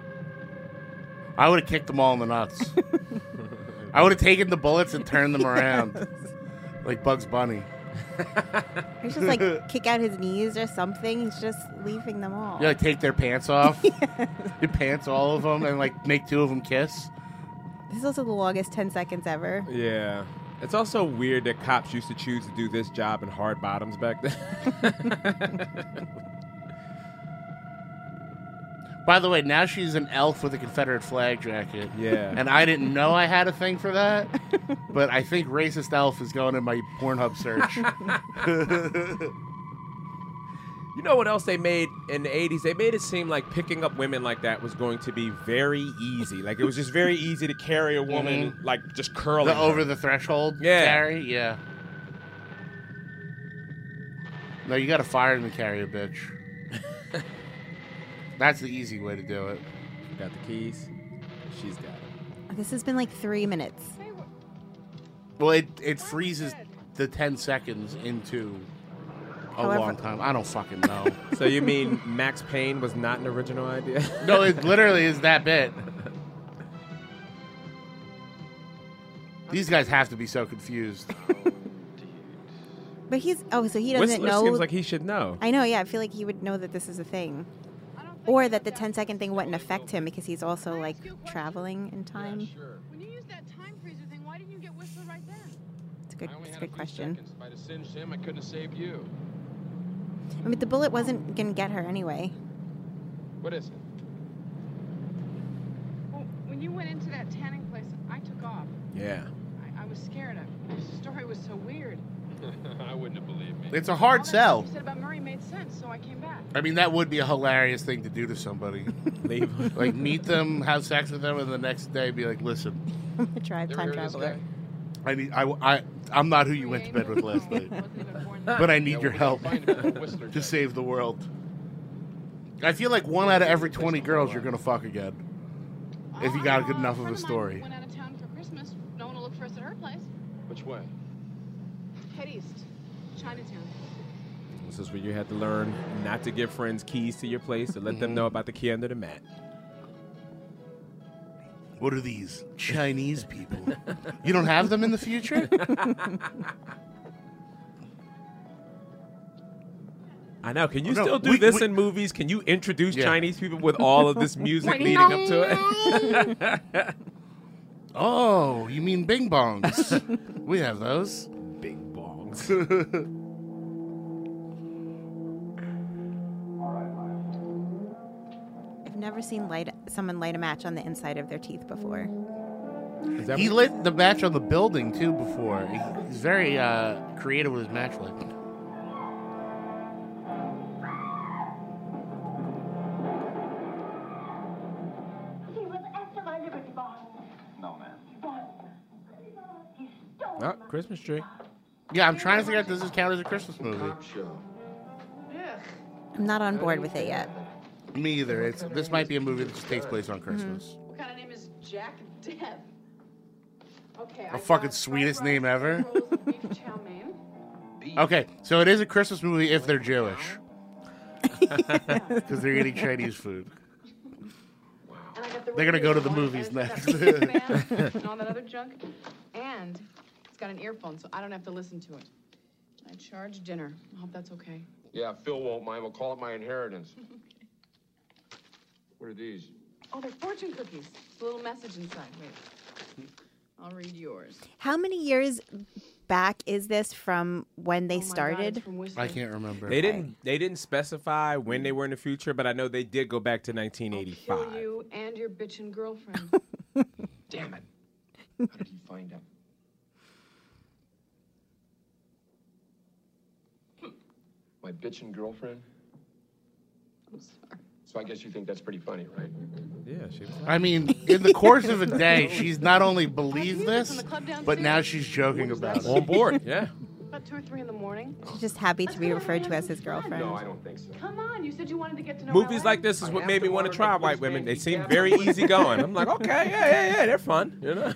I would have kicked them all in the nuts. I would have taken the bullets and turned them around. Like Bugs Bunny. He's just like kick out his knees or something. He's just leaving them all. You like take their pants off. You pants all of them and like make two of them kiss. This is also the longest ten seconds ever. Yeah. It's also weird that cops used to choose to do this job in hard bottoms back then. By the way, now she's an elf with a Confederate flag jacket. Yeah. And I didn't know I had a thing for that, but I think racist elf is going in my Pornhub search. You know what else they made in the eighties? They made it seem like picking up women like that was going to be very easy. Like, it was just very easy to carry a woman, Mhm. like, just curling The her. over the threshold Yeah. carry? Yeah. No, you got to fire them to carry a bitch. That's the easy way to do it. Got the keys. She's got it. This has been like three minutes. Well, it, it freezes the ten seconds into a However- long time. I don't fucking know. So you mean Max Payne was not an original idea? No, it literally is that bit. These guys have to be so confused. But he's oh, so he doesn't Whistler know. seems like he should know. I know, yeah. I feel like he would know that this is a thing, or that the ten second thing wouldn't affect him because he's also like traveling in time. When you used that time freezer thing, why didn't you get Whistler right then? It's a good, I only it's a had a good few question. seconds. If I'd have singed him, I couldn't have saved you. I mean, the bullet wasn't gonna get her anyway. What is it? Well, when you went into that tanning place, I took off. Yeah. I, I was scared. I, the story was so weird. I wouldn't have believed me. It's a hard All that sell. stuff you said about Murray made sense, so I came back. I mean, that would be a hilarious thing to do to somebody. Leave. Like, meet them, have sex with them, and the next day be like, listen. I'm a drive time traveler. I need, I, I, I'm not who you went to bed with last night. But I need your help to save the world. I feel like one out of every twenty girls you're going to fuck again. If you got good enough of a story. Went out of town for Christmas. No one will look for us at her place. Which way? Head east. Chinatown. This is where you had to learn not to give friends keys to your place to let them know about the key under the mat. What are these? Chinese people. You don't have them in the future? I know. Can you Oh, no, still do we- this we- in movies? Can you introduce Yeah. Chinese people with all of this music leading up to it? Oh, you mean bing bongs? We have those. Bing bongs. I've never seen light someone light a match on the inside of their teeth before. He lit the match on the building, too, before. He- He's very uh, creative with his match light. No, man. Oh, Christmas tree. Yeah, I'm trying to figure out does this count as a Christmas movie? I'm not on board with it yet. Me either. It's This might be a movie that just takes place on Christmas. What kind of name is Jack Deb? Okay. The fucking sweetest name ever. Beef chow mein. Okay, so it is a Christmas movie if they're Jewish. Because they're eating Chinese food. And I got the They're gonna go to the radio movies and it's next. got Beef Man and all that other junk. And it's got an earphone, so I don't have to listen to it. I charge dinner. I hope that's okay. Yeah, Phil won't mind. We'll call it my inheritance. What are these? Oh, they're fortune cookies. It's a little message inside. Wait. I'll read yours. How many years back is this from when they Oh my God, started? it's from Whistler. I can't remember. They didn't. They didn't specify when they were in the future, but I know they did go back to nineteen eighty-five. Kill you and your bitchin' girlfriend. Damn it. How did he find out? My bitchin' girlfriend? I'm sorry. So I guess you think that's pretty funny, right? Yeah, she was. I mean, in the course of a day, she's not only believed this, but now she's joking about it. On board, yeah. About two or three in the morning. She's just happy to be referred to as his girlfriend. No, I don't think so. Come on, you said you wanted to get to know Movies L A. like this is what I made have me to want to wonder try if white this women. man They keep seem tabs very on me. easygoing. I'm like, okay, yeah, yeah, yeah, they're fun, you know.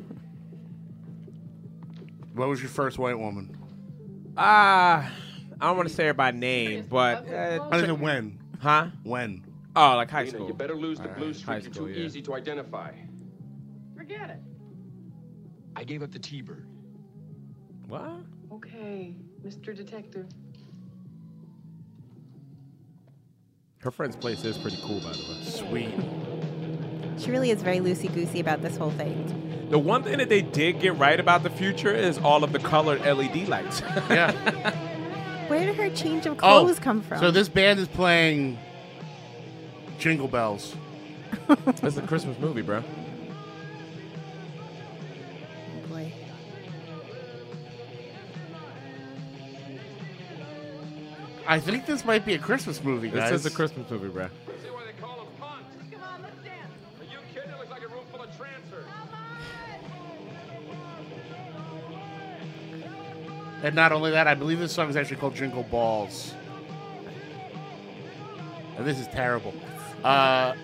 What was your first white woman? Ah, I don't want to say her by name, but uh, I said when. huh? When? Oh, like high Lena, school. you better lose the All blue right, streak. high You're school, too yeah. easy to identify. Forget it. I gave up the T-bird. What? Okay, Mister Detective. Her friend's place is pretty cool, by the way. Sweet. She really is very loosey-goosey about this whole thing. The one thing that they did get right about the future is all of the colored L E D lights. Yeah. Where did her change of clothes come from? So this band is playing Jingle Bells. It's a Christmas movie, bro. Oh, boy. I think this might be a Christmas movie, guys. This is a Christmas movie, bro. See why they call them punks? Come on, let's dance. Are you kidding? It looks like a room full of trancers. And not only that, I believe this song is actually called Jingle Balls. And this is terrible. Uh,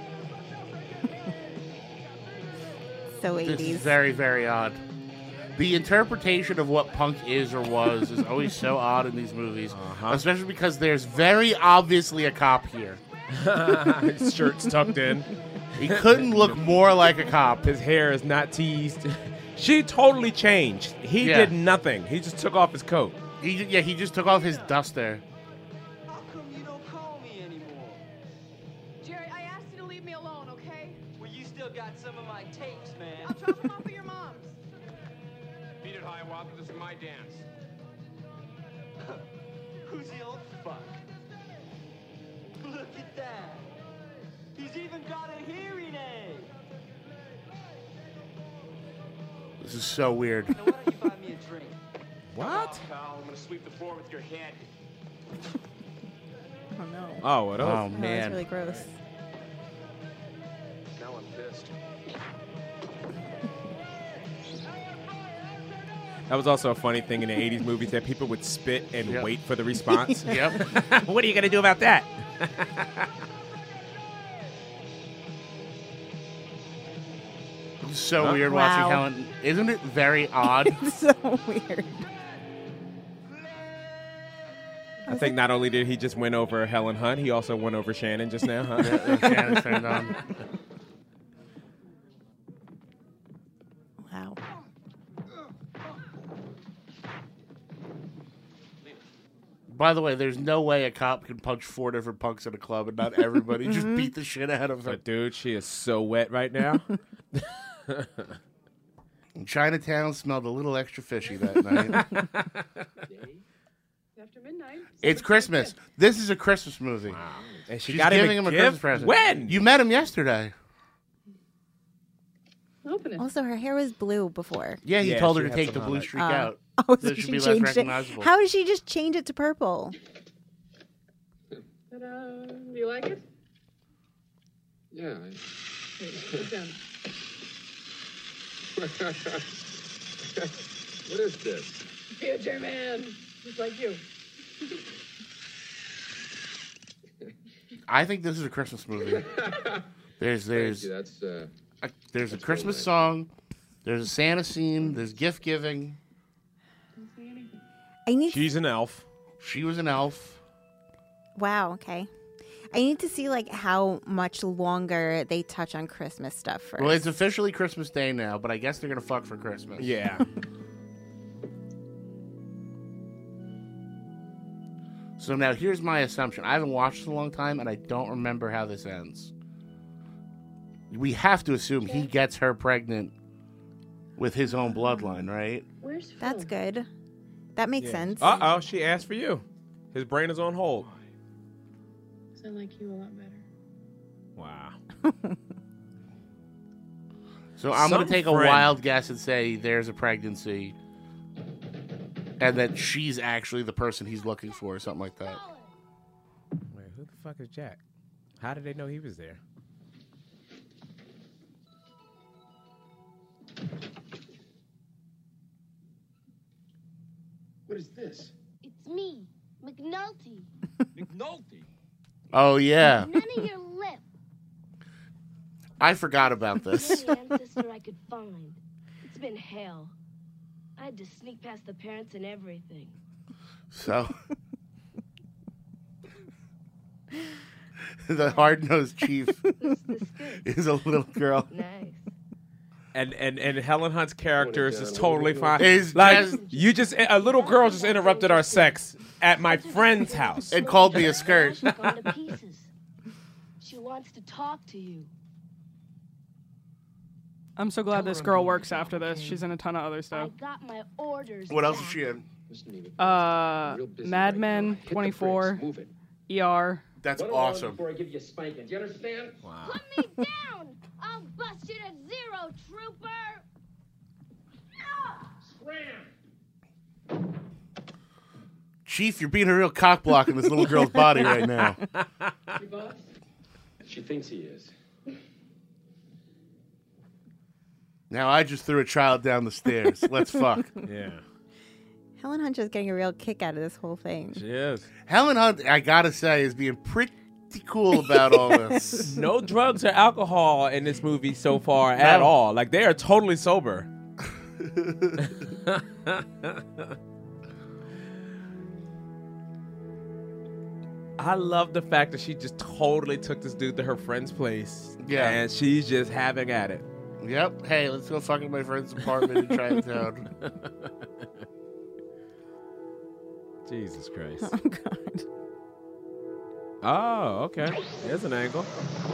So this eighties. is very, very odd. The interpretation of what punk is or was is always so odd in these movies, Uh-huh. especially because there's very obviously a cop here. His shirt's tucked in. He couldn't look more like a cop. His hair is not teased. She totally changed. He Yeah. did nothing. He just took off his coat. He, ju- yeah, he just took off his duster. How come you don't call me anymore? Jerry, I asked you to leave me alone, okay? Well, you still got some of my tapes, man. I'll drop them off at your mom's. Beat it, Hiawatha. This is my dance. Who's the old fuck? Look at that. He's even got a hearing aid. This is so weird. Now, why don't you buy me a drink? What? Pal, I'm gonna sweep the floor with your head. Oh no. Oh, what else? Oh, That's man. really gross. Now I'm pissed. That was also a funny thing in the eighties movies that people would spit and Yep. wait for the response. Yep. What are you going to do about that? It's so Huh? weird Wow. watching Helen. Isn't it very odd? It's so weird. I think not only did he just win over Helen Hunt, he also won over Shannon just now, huh? Shannon's turned on. Wow. By the way, there's no way a cop can punch four different punks in a club and not everybody just beat the shit out of him. But dude, she is so wet right now. Chinatown smelled a little extra fishy that night. After midnight. It's Christmas. This is a Christmas movie. Wow. And she She's got him giving a him a gift? Christmas present. When? You met him yesterday. Open it. Also, her hair was blue before. Yeah, he Yeah, told her she to had take some the blue highlight. streak Oh. out. Oh, So so it should she be less changed it. recognizable. How did she just change it to purple? Ta-da. Do you like it? Yeah. Here, sit down. What is this? Future man. Just like you. I think this is a Christmas movie. There's there's Thank you. That's uh. a, there's a That's Christmas real nice. song. There's a Santa scene. There's gift giving. Don't say anything. I need. She's an elf. She was an elf. Wow. Okay. I need to see like how much longer they touch on Christmas stuff first. Well, it's officially Christmas Day now, but I guess they're gonna fuck for Christmas. Yeah. So now here's my assumption. I haven't watched it in a long time, and I don't remember how this ends. We have to assume he gets her pregnant with his own bloodline, right? Where's Phil? That's good. That makes sense. Uh oh, she asked for you. His brain is on hold. I like you a lot better. Wow. So I'm Some going to take a friend- wild guess and say there's a pregnancy, and that she's actually the person he's looking for, or something like that. Wait, who the fuck is Jack? How did they know he was there? What is this? It's me, McNulty. McNulty. Oh yeah, None of your lip. I forgot about this. The only ancestor I could find. It's been hell. I had to sneak past the parents and everything. So the hard-nosed chief is a little girl. Nice. And and and Helen Hunt's character is just totally fine. Is like just- you just a little girl just interrupted our sex at my friend's house. And called me a skirt. She's gone to pieces. She wants to talk to you. I'm so glad this girl works after this. She's in a ton of other I stuff. got my orders. What else is back. she in? Uh, Mad Men, twenty-four, E R. That's Run along awesome. Before I give you a spanking. Do you understand? Wow. Put me down! I'll bust you to zero, trooper! Scram! Chief, you're being a real cockblock in this little girl's body right now. Hey, boss. She thinks he is. Now I just threw a child down the stairs. Let's fuck. Yeah. Helen Hunt is getting a real kick out of this whole thing. She is. Helen Hunt, I gotta say, is being pretty cool about all this. No drugs or alcohol in this movie so far at No. all. Like they are totally sober. I love the fact that she just totally took this dude to her friend's place. Yeah. And she's just having at it. Yep. Hey, let's go fuck in my friend's apartment in Chinatown. Jesus Christ. Oh, God. Oh, okay. There's an angle.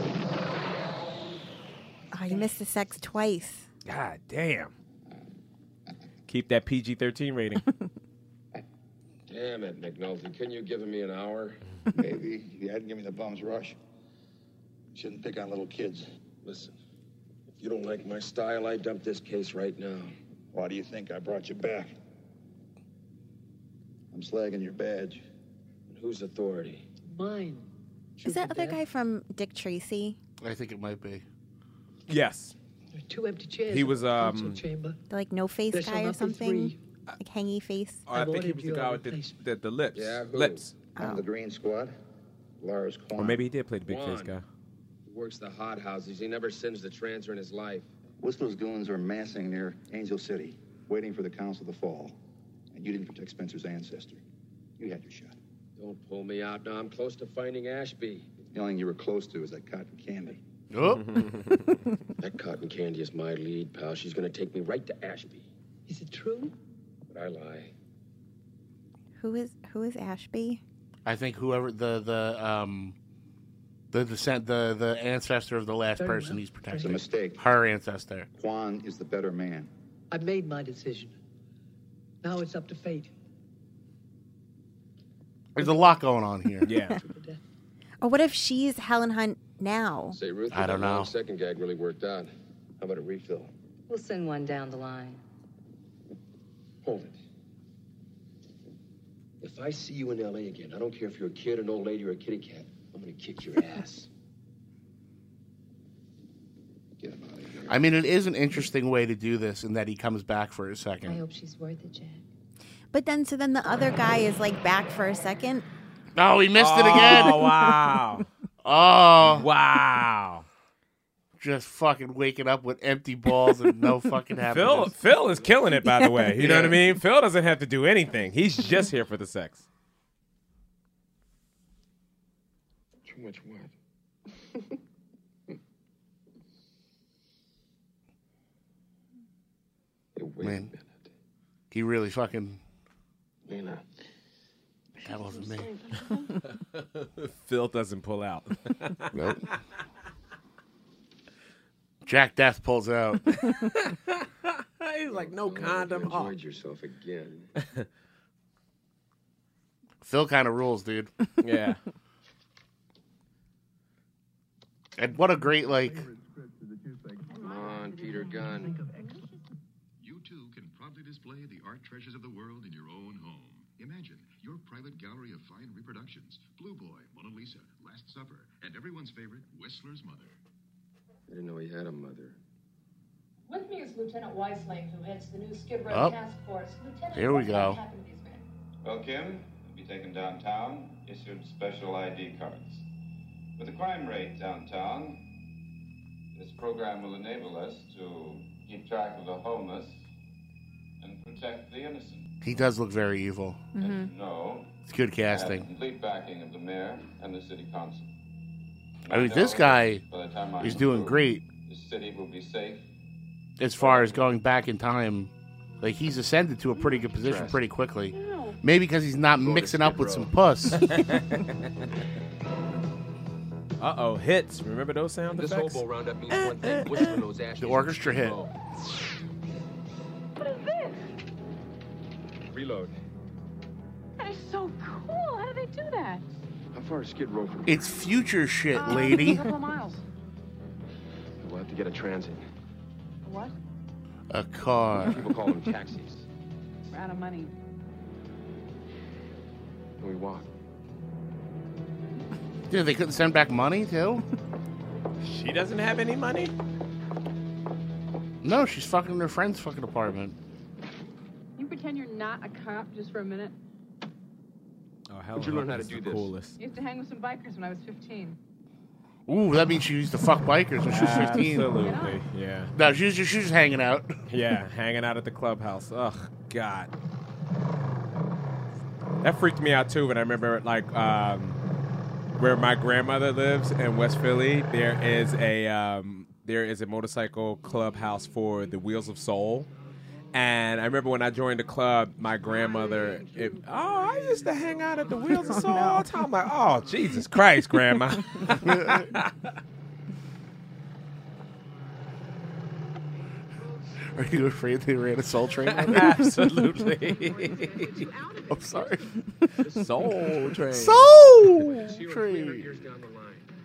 Oh, you missed the sex twice. God damn. Keep that P G thirteen rating. Damn it, McNulty. Couldn't you give me an hour? Maybe. If you hadn't given me the bum's rush. Shouldn't pick on little kids. Listen, if you don't like my style, I dump this case right now. Why do you think I brought you back? I'm slagging your badge. And whose authority? Mine. Is that other guy from Dick Tracy? I think it might be. Yes. There are two empty chairs. He in was, the council um, chamber. The like no face There shall guy or not be something? three. Like hangy face? Oh, I think he was the guy with the, the, the lips. Yeah, who? lips. On the Green Squad, Lars Quan. Or maybe he did play the big Juan. face guy. He works the hot houses. He never singed the transfer in his life. Whistler's goons are massing near Angel City, waiting for the council to fall. And you didn't protect Spencer's ancestor. You had your shot. Don't pull me out now. I'm close to finding Ashby. The only thing you were close to is that cotton candy. Oh. That cotton candy is my lead, pal. She's going to take me right to Ashby. Is it true? But I lie. Who is who is Ashby? I think whoever the the um the descent the the ancestor of the last Very person well. he's protecting. It's a mistake. Her ancestor. Quan is the better man. I've made my decision. Now it's up to fate. There's a lot going on here. Yeah. Or what if she's Helen Hunt now? Say, Ruth, I don't that long know. second gag really worked out. How about a refill? We'll send one down the line. Hold it. If I see you in L A again, I don't care if you're a kid, an old lady, or a kitty cat, I'm going to kick your ass. Get him out of here. I mean, it is an interesting way to do this in that he comes back for a I second. hope she's worth it, Jack. But then, so then the other guy is like back for a second. Oh, he missed it Oh, again. wow. Oh, Wow. just fucking waking up with empty balls and no fucking Phil happiness. Phil is killing it, by the way. You know Yeah. what I mean? Phil doesn't have to do anything. He's just here for the sex. Too much what? Hey, wait Man. a minute. He really fucking. Lena. That wasn't me. Phil doesn't pull out. Nope. Jack Death pulls out. He's like, no Oh, you condom. Oh. enjoyed yourself again. Phil kind of rules, dude. Yeah. And what a great, like. Come on, Peter Gunn. You too can proudly display the art treasures of the world in your own home. Imagine your private gallery of fine reproductions. Blue Boy, Mona Lisa, Last Supper, and everyone's favorite, Whistler's mother. I didn't know he had a mother. With me is Lieutenant Weisling, who heads the new Skid Row Oh. task force. Lieutenant, Here we what go. happened to these men? Well, Kim, be taken downtown, issued special I D cards. With the crime rate downtown, this program will enable us to keep track of the homeless and protect the innocent. He does look very evil. As you know, It's good I have casting. complete backing of the mayor and the city council. I mean, this guy By the time I is doing improve, great The city will be safe. as far as going back in time. Like, he's ascended to a pretty good position pretty quickly. Maybe because he's not mixing up with some puss. Uh-oh, hits. Remember those sound This effects? hobo roundup means one thing. Whistler knows Ashby's The orchestra hit. low. What is this? Reload. That is so cool. How do they do that? How far is Skid Row from here? It's future shit, Uh, lady. A couple of miles. We'll have to get a transit. What? A car. People call them taxis. We're out of money. And we walk. Dude, they couldn't send back money, too? She doesn't have any money? No, she's fucking in her friend's fucking apartment. You pretend you're not a cop just for a minute? Oh, hell, How'd you learn how to is do the this? Coolest. I used to hang with some bikers when I was fifteen. Ooh, that means she used to fuck bikers when she was fifteen. Absolutely, yeah. No, she was just, she was just hanging out. Yeah, hanging out at the clubhouse. Ugh, God. That freaked me out, too, when I remember, like, um, where my grandmother lives in West Philly, there is a um, there is a motorcycle clubhouse for the Wheels of Soul. And I remember when I joined the club, my grandmother, it, oh, I used to hang out at the Wheels of Soul all the time. I'm like, oh, Jesus Christ, Grandma. Are you afraid they ran a soul train? Absolutely. I'm sorry. Soul train. Soul train. Years down the line.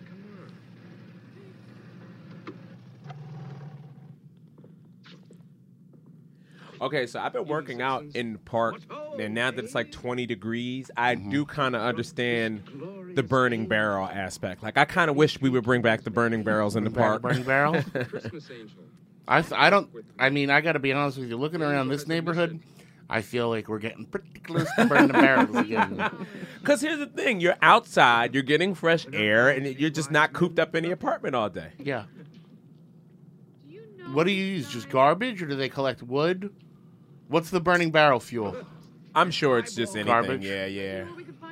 Okay, so I've been working out in the park, and now that it's like twenty degrees, I do kind of understand the burning barrel aspect. Like, I kind of wish we would bring back the burning barrels in the Bring back park. the burning barrel? Christmas angel. I th- I don't. I mean, I got to be honest with you. Looking around this neighborhood, I feel like we're getting pretty close to burning the barrels again. Because here's the thing: you're outside, you're getting fresh air, and you're just not cooped up in the apartment all day. Yeah. What do you use? Just garbage, or do they collect wood? What's the burning barrel fuel? I'm sure it's just anything. Garbage? Yeah, yeah.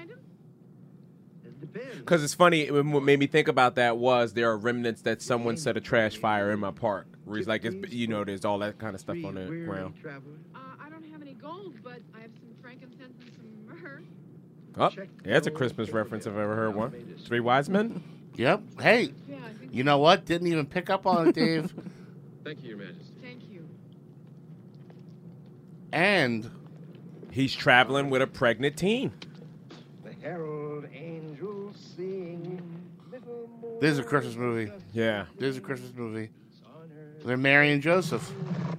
Because it's funny, it- what made me think about that was there are remnants that someone set a trash fire in my park. Where it's like, it's, you know, there's all that kind of stuff on the ground. Uh, I don't have any gold, but I have some frankincense and some myrrh. Oh, yeah, that's a Christmas reference if I've ever heard one. Three Wise Men? Yep. Hey, you know what? Didn't even pick up on it, Dave. Thank you, Your Majesty. Thank you. And he's traveling with a pregnant teen. The herald angels sing. This is a Christmas movie. Yeah. This is a Christmas movie. They're Mary and Joseph.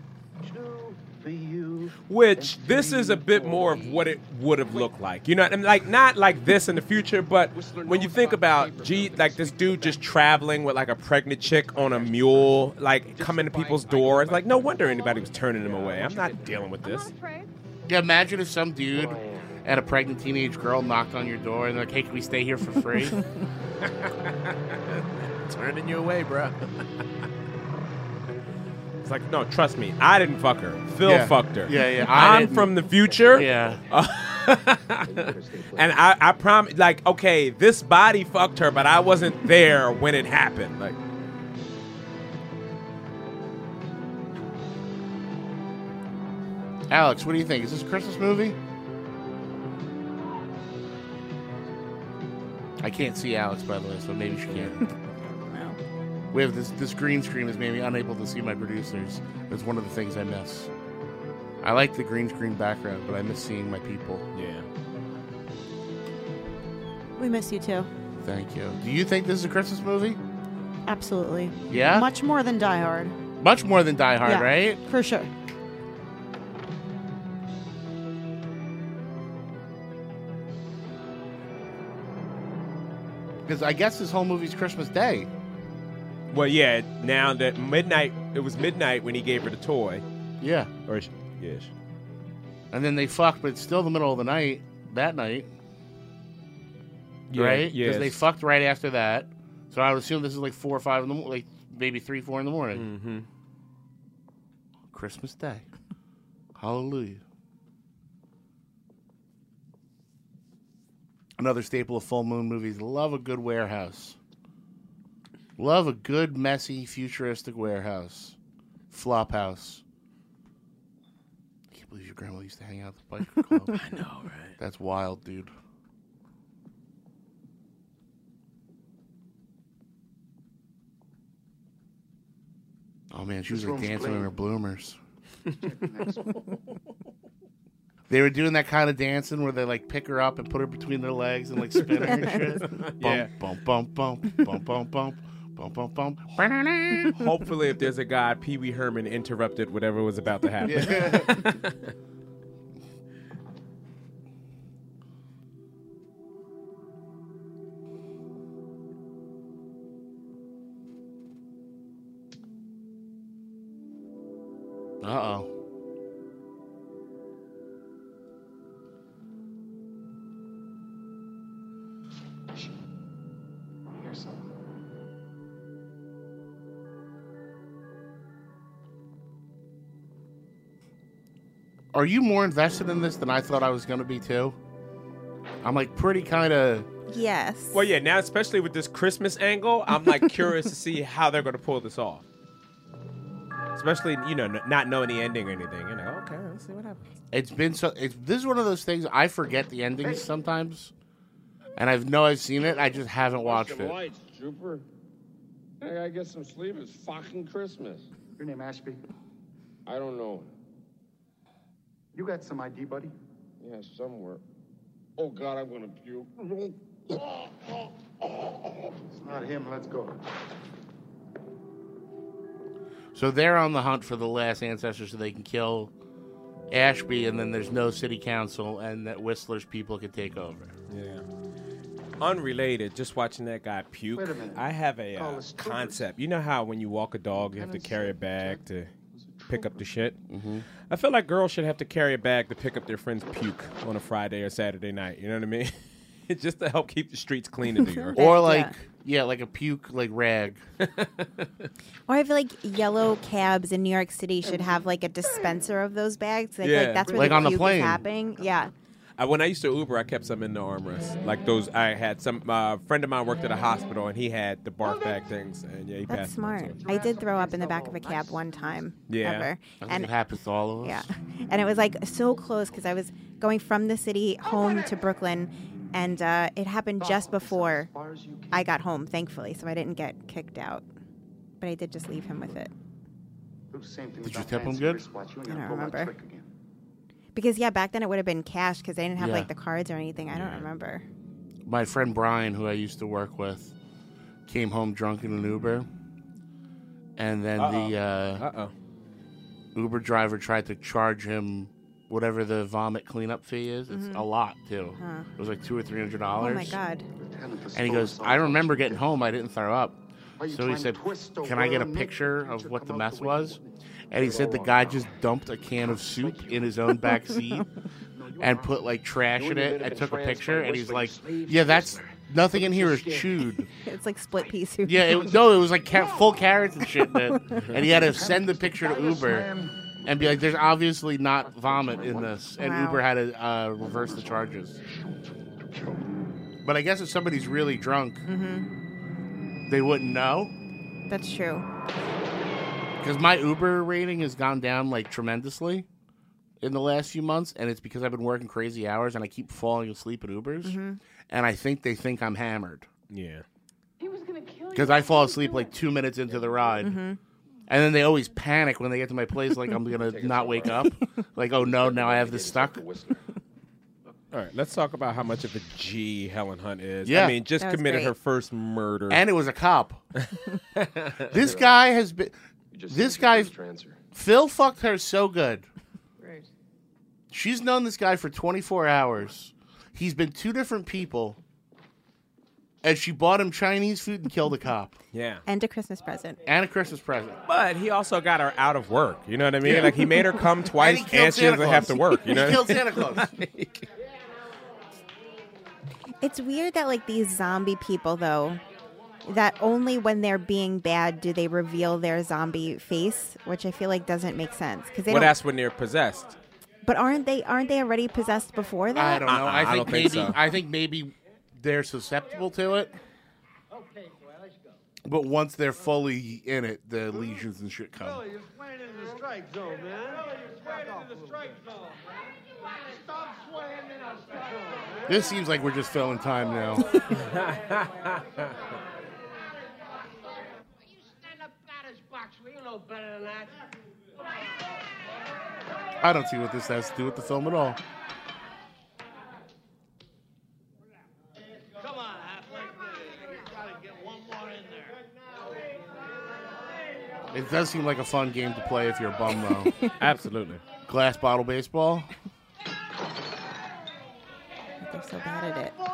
Which this is a bit more of what it would have looked like. You know, and like not like this in the future, but when you think about, gee, like this dude just traveling with like a pregnant chick on a mule, like coming to people's doors, like no wonder anybody was turning him away. I'm not dealing with this. Yeah, imagine if some dude and a pregnant teenage girl knocked on your door and they're like, "Hey, can we stay here for free?" Turning you away, bro. It's like, no, trust me, I didn't fuck her. Phil Yeah. fucked her. Yeah, yeah, I I'm didn't- from the future. Yeah. And I, I promise, like, okay, this body fucked her, but I wasn't there when it happened. Like, Alex, what do you think? Is this a Christmas movie? I can't see Alex, by the way, so maybe she can. We have this this green screen has made me unable to see my producers. It's one of the things I miss. I like the green screen background, but I miss seeing my people. Yeah. We miss you too. Thank you. Do you think this is a Christmas movie? Absolutely. Yeah? Much more than Die Hard. Much more than Die Hard, Yeah, right? For sure. Because I guess this whole movie's Christmas Day. well, yeah, now that midnight, it was midnight when he gave her the toy. Yeah. Or, yes. And then they fucked, but it's still the middle of the night, that night. Yeah, right? Because yes. they fucked right after that. So I would assume this is like four or five in the morning, like maybe three, four in the morning. Mm-hmm. Christmas Day. Hallelujah. Another staple of full moon movies. Love a good warehouse. Love a good, messy, futuristic warehouse. Flop house. I can't believe your grandma used to hang out at the biker club. I know, right? That's wild, dude. Oh man, she was This like room's dancing clean. in her bloomers. Check the next one. They were doing that kind of dancing where they like pick her up and put her between their legs and like spin her and shit. Yeah. Bump, bump, bump, bump, bump, bump, bump, bump, bump, bump. Hopefully, if there's a God, Pee Wee Herman interrupted whatever was about to happen. Yeah. Uh-oh. Here's something. Are you more invested in this than I thought I was going to be, too? I'm like pretty kind of... Yes. Well, yeah, now especially with this Christmas angle, I'm like curious to see how they're going to pull this off. Especially, you know, n- not knowing the ending or anything. You know, okay, let's see what happens. It's been so... It's, this is one of those things, I forget the endings sometimes. And I know I've seen it, I just haven't watched Some it. lights, Trooper. I gotta get some sleep. It's fucking Christmas. Your name Ashby? I don't know. You got some I D, buddy? Yeah, somewhere. Oh, God, I'm gonna puke. It's not him. Let's go. So they're on the hunt for the last ancestor so they can kill Ashby, and then there's no city council, and that Whistler's people can take over. Yeah. Unrelated, just watching that guy puke. Wait a minute. I have a Call uh, us troopers. concept. You know how when you walk a dog, you have to carry a bag to pick up the shit? Mm-hmm. I feel like girls should have to carry a bag to pick up their friend's puke on a Friday or Saturday night. You know what I mean? It's just to help keep the streets clean in New York. Or like, yeah, like a puke like rag. Or I feel like yellow cabs in New York City should have like a dispenser of those bags. Like, Yeah. like that's where Like the on the puke plane. is happening. Yeah. I, when I used to Uber, I kept some in the armrest. Like those, I had some uh, friend of mine worked at a hospital, and he had the barf bag things, and yeah, he That's passed them on to smart. us. I did throw up in the back of a cab one time. Yeah. Ever. I think it happens to all of us. Yeah. And it was like so close because I was going from the city home to Brooklyn, and uh, it happened just before I got home, thankfully, so I didn't get kicked out. But I did just leave him with it. Did you tip him good? I don't remember. Because, yeah, back then it would have been cash because they didn't have Yeah. like the cards or anything. I don't remember. My friend Brian, who I used to work with, came home drunk in an Uber, and then the uh, Uh-oh. Uber driver tried to charge him whatever the vomit cleanup fee is. It's Mhm. a lot too. Huh. It was like two or three hundred Oh, dollars. my God. And he goes, I remember getting home, I didn't throw up. Why you So he trying said, to twist the can I get a world, make picture of nature what come the out mess the way you was? And he said the guy just dumped a can of soup in his own back seat and put like trash in it and took a picture. And he's like, yeah, that's nothing in here is chewed. It's like split pea soup. Yeah, it, no, it was like ca- full carrots and shit in it. And he had to send the picture to Uber and be like, there's obviously not vomit in this. And Wow. Uber had to uh, reverse the charges. But I guess if somebody's really drunk, Mm-hmm. they wouldn't know. That's true. Because my Uber rating has gone down like tremendously in the last few months, and it's because I've been working crazy hours and I keep falling asleep at Ubers, Mhm. and I think they think I'm hammered Yeah. because I fall asleep like two minutes into the ride, Mhm. and then they always panic when they get to my place, like I'm gonna not wake up, like oh no, now I have this stuck. All right, let's talk about how much of a G Helen Hunt is. Yeah. I mean, just That was committed great. her first murder. And it was a cop. This guy has been. This guy, Phil fucked her so good. Great. She's known this guy for twenty-four hours. He's been two different people. And she bought him Chinese food and killed a cop. Yeah. And a Christmas present. And a Christmas present. But he also got her out of work. You know what I mean? Yeah. Like, he made her come twice And and, he killed she Santa doesn't have Claus. to work. You know He what I killed mean? Santa Claus. It's weird that like these zombie people though, that only when they're being bad do they reveal their zombie face, which I feel like doesn't make sense because they Well, don't. that's when they're possessed. But aren't they aren't they already possessed before that? I don't know. Uh-uh, I I think don't maybe think so. I think maybe they're susceptible to it. Okay, well, let's go. But once they're fully in it, the lesions and shit come. You're swaying into the strike zone, man. You're swaying into the strike zone. Stop swaying in the strike zone. This seems like we're just filling time now. You stand up batter's box. We know better than that. I don't see what this has to do with the film at all. Come on, halfway there. You gotta get one more in there. It does seem like a fun game to play if you're a bum, though. Absolutely. Glass bottle baseball. They're so bad at it.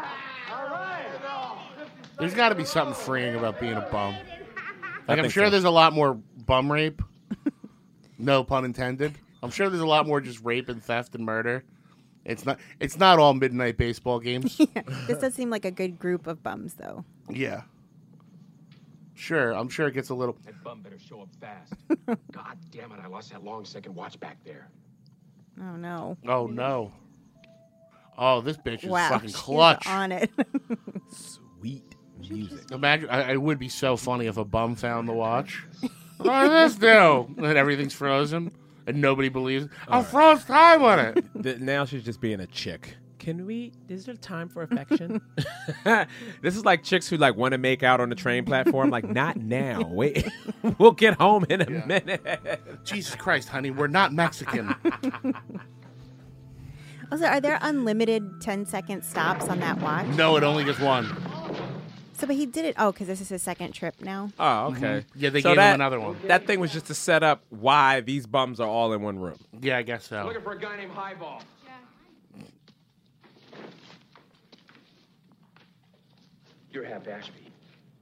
There's got to be something freeing about being a bum. Like, I'm think sure so. there's a lot more bum rape. No pun intended. I'm sure there's a lot more just rape and theft and murder. It's not. It's not all midnight baseball games. This does seem like a good group of bums though. Yeah. Sure, I'm sure it gets a little. That bum better show up fast. God damn it, I lost that long second watch back there. Oh no. Oh no. Oh, this bitch is Wow, fucking she's clutch. on it. Sweet music. Imagine, I, it would be so funny if a bum found the watch. What does this do? And everything's frozen, and nobody believes it. I froze time on it. Th- Now she's just being a chick. Can we? Is there time for affection? This is like chicks who like want to make out on the train platform. Like, not now. Wait, we'll get home in a minute. Jesus Christ, honey, we're not Mexican. Also, are there unlimited ten second stops on that watch? No, it only gets one. So, but he did it. Oh, because this is his second trip now. Oh, okay. Mhm. Yeah, they So gave that, him another one. That thing was just to set up why these bums are all in one room. Yeah, I guess so. Looking for a guy named Highball. You're Hap Ashby.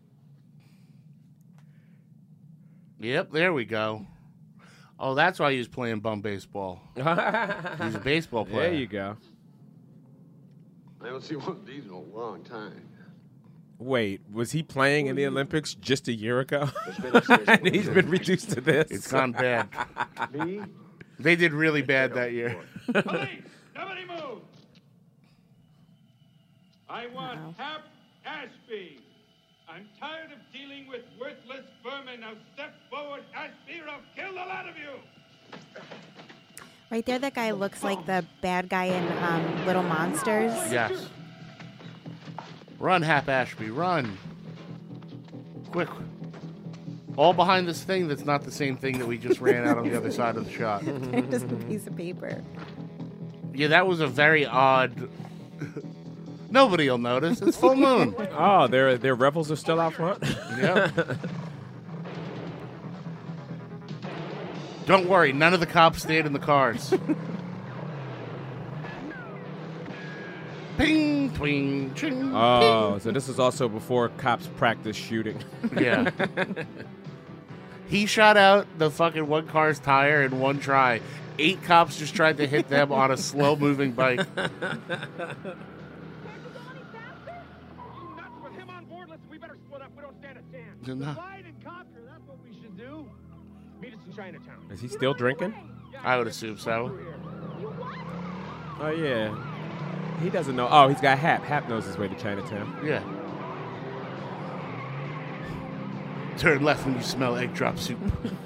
Yep, there we go. Oh, that's why he was playing bum baseball. He's a baseball player. There you go. I don't see one of these in a long time. Wait, was he playing in the Olympics just a year ago? And he's been reduced to this. It's gone bad. Me? They did really bad that year. Police! Nobody move! I want Hap Ashby. I'm tired of dealing with worthless vermin. Now step forward, Ashby, or I'll kill the lot of you! Right there, that guy looks like the bad guy in um, Little Monsters. Yes. Run, Hap Ashby, run. Quick. All behind this thing that's not the same thing that we just ran out on the other side of the shot. Just a piece of paper. Yeah, that was a very odd... Nobody will notice. It's full moon. Oh, their their rebels are still out front? Yep. Don't worry, none of the cops stayed in the cars. Ping, twing, ching. Oh, ping. so this is also before cops practice shooting. Yeah. He shot out the fucking one car's tire in one try. Eight cops just tried to hit them on a slow-moving bike. Divide and conquer, that's what we should do. Meet us in Chinatown. Is he still drinking? I would assume so. Oh, yeah. He doesn't know. Oh, he's got Hap. Hap knows his way to Chinatown. Yeah. Turn left when you smell egg drop soup.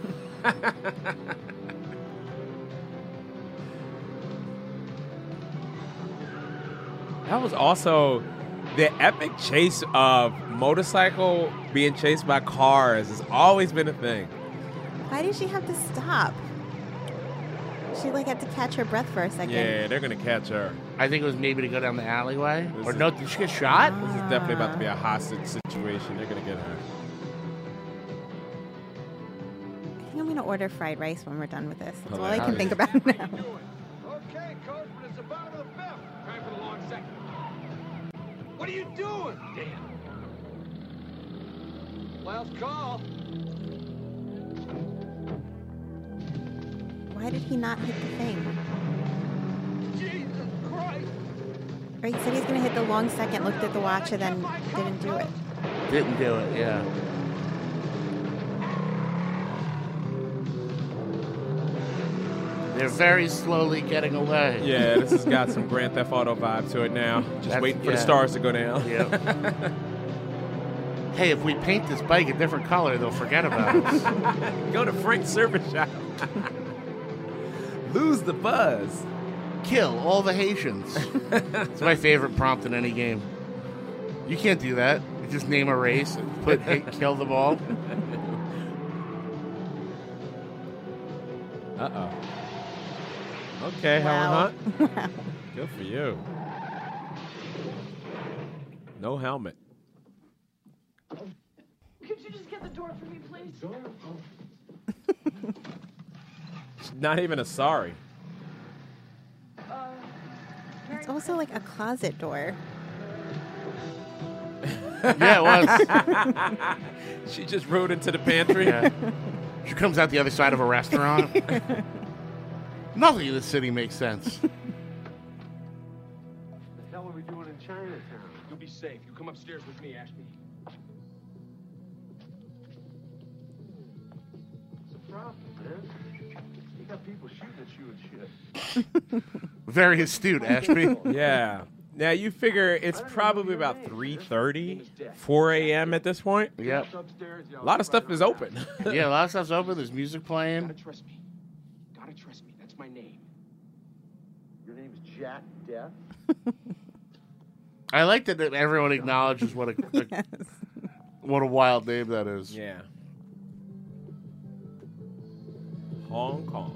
That was also the epic chase of motorcycle being chased by cars has always been a thing. Why did she have to stop? She like had to catch her breath for a second. Yeah, they're gonna catch her. I think it was maybe to go down the alleyway. This or is- no, did she get shot? This is definitely about to be a hostage situation. They're gonna get her. I think I'm gonna order fried rice when we're done with this. That's all I Hilarious. can think about now. Okay, coach, but it's the bottom of the fifth. Time for the long second. What are you doing? Damn. Last call. Why did he not hit the thing? Jesus Christ. Right, he said he's gonna hit the long second, looked at the watch, and then didn't do it. Didn't do it, yeah. They're very slowly getting away. Yeah, this has got some Grand Theft Auto vibe to it now. Just That's- waiting for yeah. the stars to go down. Yep. Hey, if we paint this bike a different color, they'll forget about us. Go to Frank's Service Shop. Lose the buzz. Kill all the Haitians. It's my favorite prompt in any game. You can't do that. You just name a race and put hit, kill them all. Uh-oh. Okay, Wow. Helen Hunt. Good for you. No helmet. Could you just get the door for me, please? Not even a sorry. It's also like a closet door. Yeah, it was. She just rode into the pantry. Yeah. She comes out the other side of a restaurant. Nothing in this city makes sense. What the hell are we doing in Chinatown? You'll be safe. You come upstairs with me, Ashby. What's the problem, man? You got people shooting at you and shit. Very astute, Ashby. Yeah. Now, you figure it's probably about three thirty, four a.m. at this point. Yep. A lot of stuff is open. Yeah, a lot of stuff's open. There's music playing. Gotta trust me. Gotta trust me. That's my name. Your name's Jack Death? I like that everyone acknowledges what a, a Yes. what a wild name that is. Yeah. Hong Kong.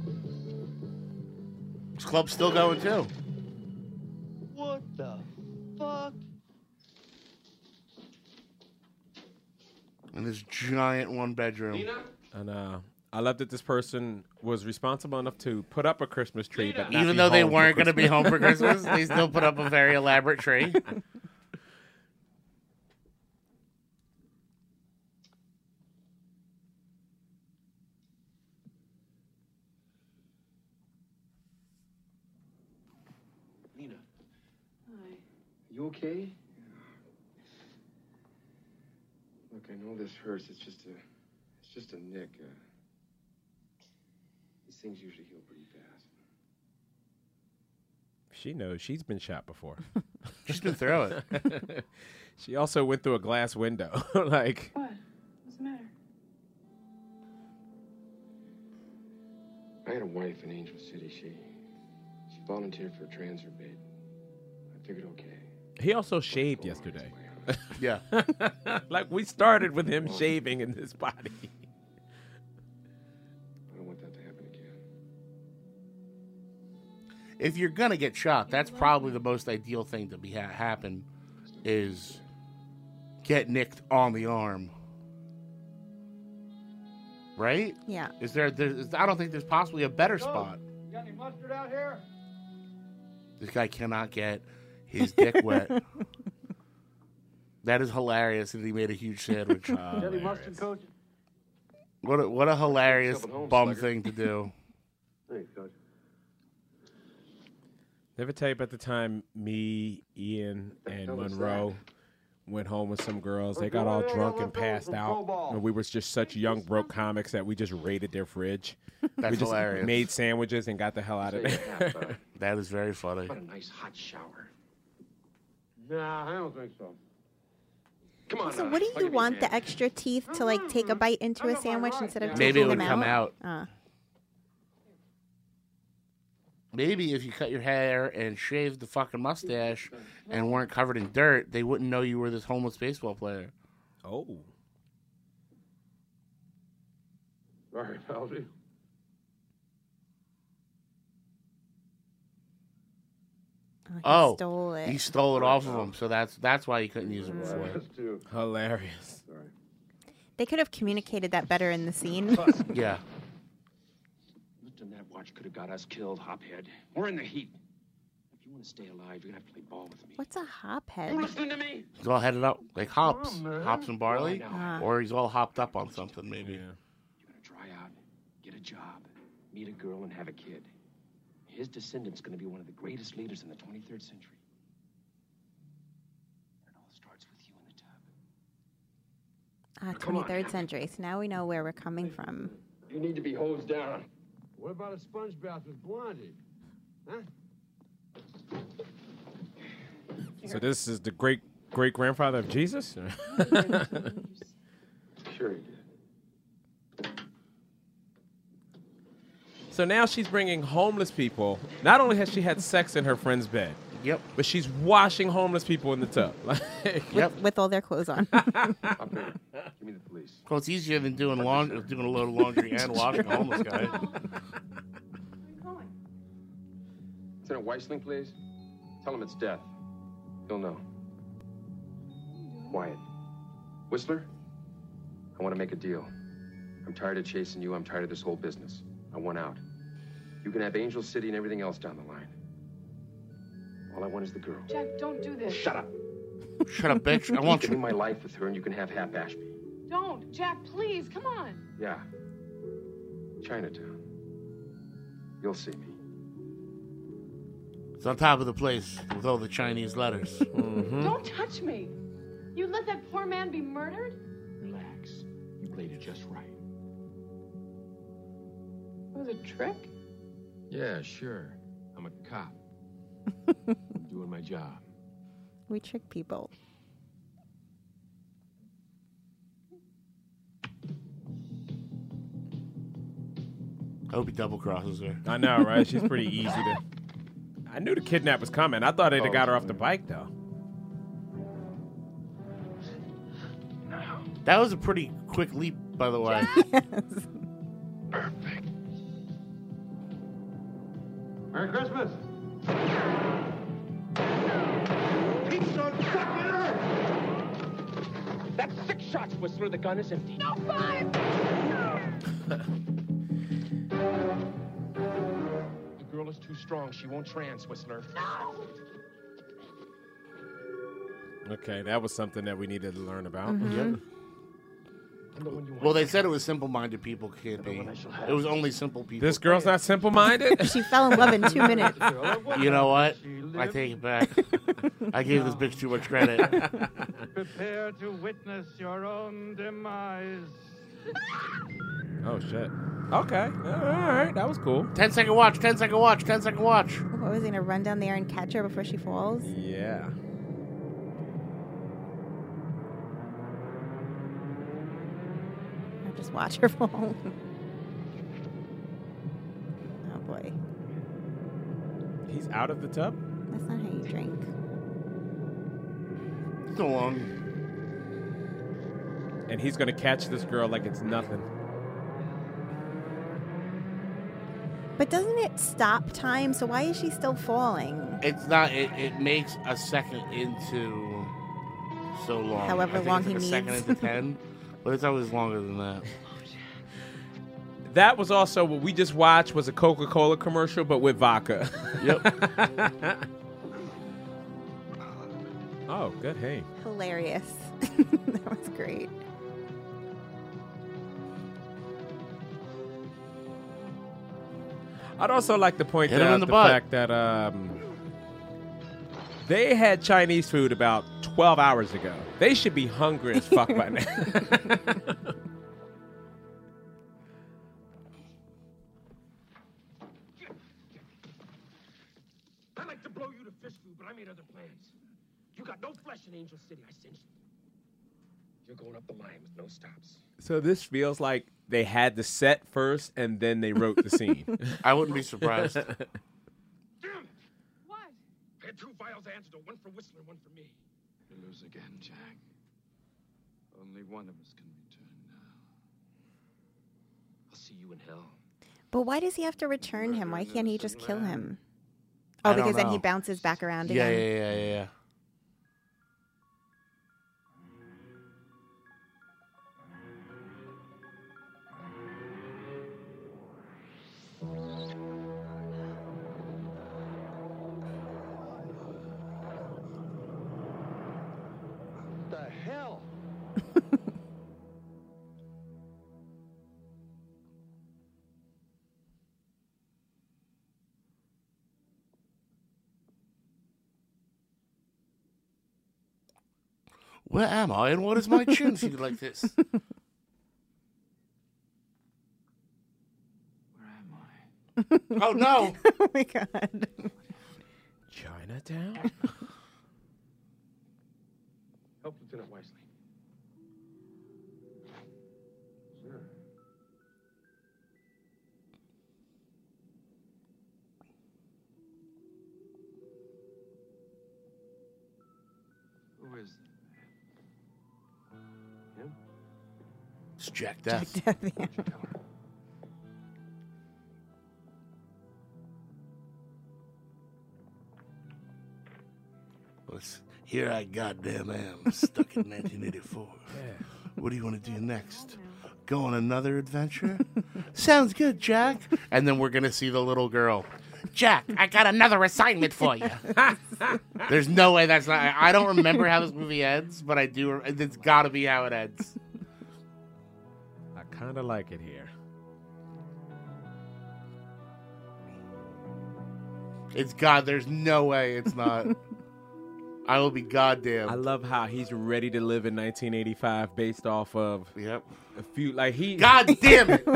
This club's still going too. What the fuck? In this giant one bedroom. And uh, I love that this person was responsible enough to put up a Christmas tree, but not Even be though they home for weren't going to be Christmas. home for Christmas, they still put up a very elaborate tree. You okay? Look, I know this hurts. It's just a, it's just a nick. Uh, these things usually heal pretty fast. She knows. She's been shot before. She's been through it. She also went through a glass window. Like. What? What's the matter? I had a wife in Angel City. She, she volunteered for a transfer bid. I figured, okay. He also shaved yesterday. Yeah. Like we started with him shaving in his body. I don't want that to happen again. If you're gonna get shot, that's probably the most ideal thing to be ha- happen, is get nicked on the arm. Right? Yeah. Is there? There's, I don't think there's possibly a better spot. You got any mustard out here? This guy cannot get his dick wet. That is hilarious that he made a huge sandwich. Got any mustard, Coach? What a, what a hilarious Yourself at home, bum slugger. thing to do. Thanks, Coach. Never tell you about the time me, Ian, and hell is Monroe went home with some girls. They got all drunk and passed out. And we were just such young, broke comics that we just raided their fridge. That's we just hilarious. made sandwiches and got the hell out of there. That is very funny. What a nice hot shower. Nah, I don't think so. Come on. So uh, what do look you at me, want man. the extra teeth to like take a bite into a sandwich instead of Maybe taking it would them come out? out. Uh. Maybe if you cut your hair and shaved the fucking mustache and weren't covered in dirt, they wouldn't know you were this homeless baseball player. Oh. Sorry, Palsy. Oh, he Oh, stole it. he stole it off of him, so that's that's why he couldn't use it before. Hilarious. They could have communicated that better in the scene. Yeah. Lifting that watch could have got us killed, hophead. We're in the heat. If you want to stay alive, you're gonna have to play ball with me. What's a hophead? You listening to me? He's all headed up like hops, hops and barley, Oh, I know. or he's all hopped up on something maybe. You're gonna try out, get a job, meet a girl, and have a kid. His descendant's gonna be one of the greatest leaders in the twenty-third century. And it all starts with you in the tub. Ah, twenty-third century. So now we know where we're coming from. You need to be hosed down. What about a sponge bath with Blondie? Huh? So this is the great great grandfather of Jesus? Sure he did. So now she's bringing homeless people. Not only has she had sex in her friend's bed, yep, but she's washing homeless people in the tub. Yep. With all their clothes on. Up here. Give me the police. Well, it's easier than doing laundry, doing a load of laundry and washing a homeless guy. Lieutenant Weissling, please. Tell him it's death. He'll know. Quiet. Whistler, I want to make a deal. I'm tired of chasing you. I'm tired of this whole business. I want out. You can have Angel City and everything else down the line. All I want is the girl. Jack, don't do this. Shut up. Shut up, bitch. I want Give me you. my life with her, and you can have half Ashby. Don't. Jack, please, come on. Yeah. Chinatown. You'll see me. It's on top of the place with all the Chinese letters. Mm-hmm. Don't touch me. You let that poor man be murdered? Relax. You played it just right. It was a trick? Yeah, sure. I'm a cop. I'm doing my job. We trick people. I hope he double crosses her. I know, right? She's pretty easy to. I knew the kidnap was coming. I thought they'd have Oh, got her off the bike, though. That was a pretty quick leap, by the way. Perfect. Merry Christmas. Piece of fucking earth! That's six shots, Whistler. The gun is empty. No, five! The girl is too strong. She won't trans, Whistler. No! Okay, that was something that we needed to learn about. Mhm. Yep. Well, they said it was simple-minded people can't be. It was only simple people. This girl's not simple-minded? She fell in love in two minutes. You know what? I take it back. I gave this bitch too much credit. Prepare to witness your own demise. Oh, shit. Okay. All right. That was cool. ten second watch, ten second watch, ten second watch. What, was he going to run down there and catch her before she falls? Yeah. Or just watch her fall. Oh, boy. He's out of the tub? That's not how you drink. So long. And he's going to catch this girl like it's nothing. But doesn't it stop time? So why is she still falling? It's not. It, it makes a second into so long. However I think long it's like he a second needs. into ten, but it's always longer than that. That was also what we just watched was a Coca-Cola commercial, but with vodka. Yep. Oh, good. Hey. Hilarious. That was great. I'd also like to point Hit him out in the the, butt. fact that um, they had Chinese food about twelve hours ago. They should be hungry as fuck by now. I'd like to blow you to fish food, but I made other plans. You got no flesh in Angel City. I cinched it. You're going up the line with no stops. So this feels like they had the set first and then they wrote the scene. I wouldn't be surprised. Damn it! What? I had two vials of antidote, one for Whistler, one for me. You lose again, Jack. Only one of us can return now. I'll see you in hell. But why does he have to return him? Why can't he just kill him? I Oh, don't because then he know. bounces back around Yeah, again. yeah, yeah, yeah, yeah. The hell? Where am I and what is my chin feel like this? Oh, no. Oh, my God. Chinatown? Help Lieutenant Wisely. Sure. Who is Him? It's Jack Death. Jack Death, yeah. Let's- Here I goddamn am, stuck in nineteen eighty-four. What do you want to do next? Go on another adventure? Sounds good, Jack. And then we're going to see the little girl. Jack, I got another assignment for you. There's no way that's not... I don't remember how this movie ends, but I do... It's got to be how it ends. I kind of like it here. It's God. There's no way it's not. I will be goddamn. I love how he's ready to live in nineteen eighty-five based off of yep. a few like he God damn it.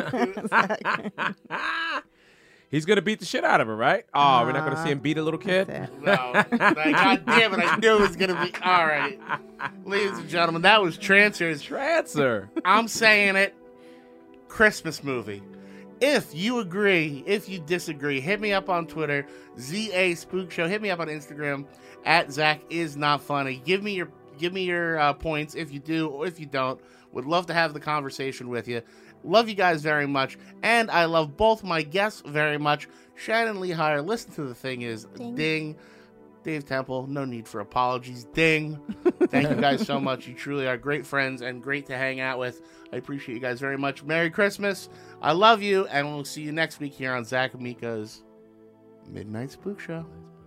He's gonna beat the shit out of her, right? Oh, we're not gonna see him beat a little kid. No. Like, God damn it, I knew it was gonna be all right. Ladies and gentlemen, that was Trancers. Trancer. I'm saying it. Christmas movie. If you agree, if you disagree, hit me up on Twitter, Z A Spook Show. Hit me up on Instagram at Zach is not funny. Give me your give me your uh, points if you do or if you don't. Would love to have the conversation with you. Love you guys very much, and I love both my guests very much. Shannon Lee Hire, listen to the thing is Ding. ding. Dave Temple, no need for apologies. Ding. Thank you guys so much. You truly are great friends and great to hang out with. I appreciate you guys very much. Merry Christmas. I love you, and we'll see you next week here on Zach and Mika's Midnight Spook Show.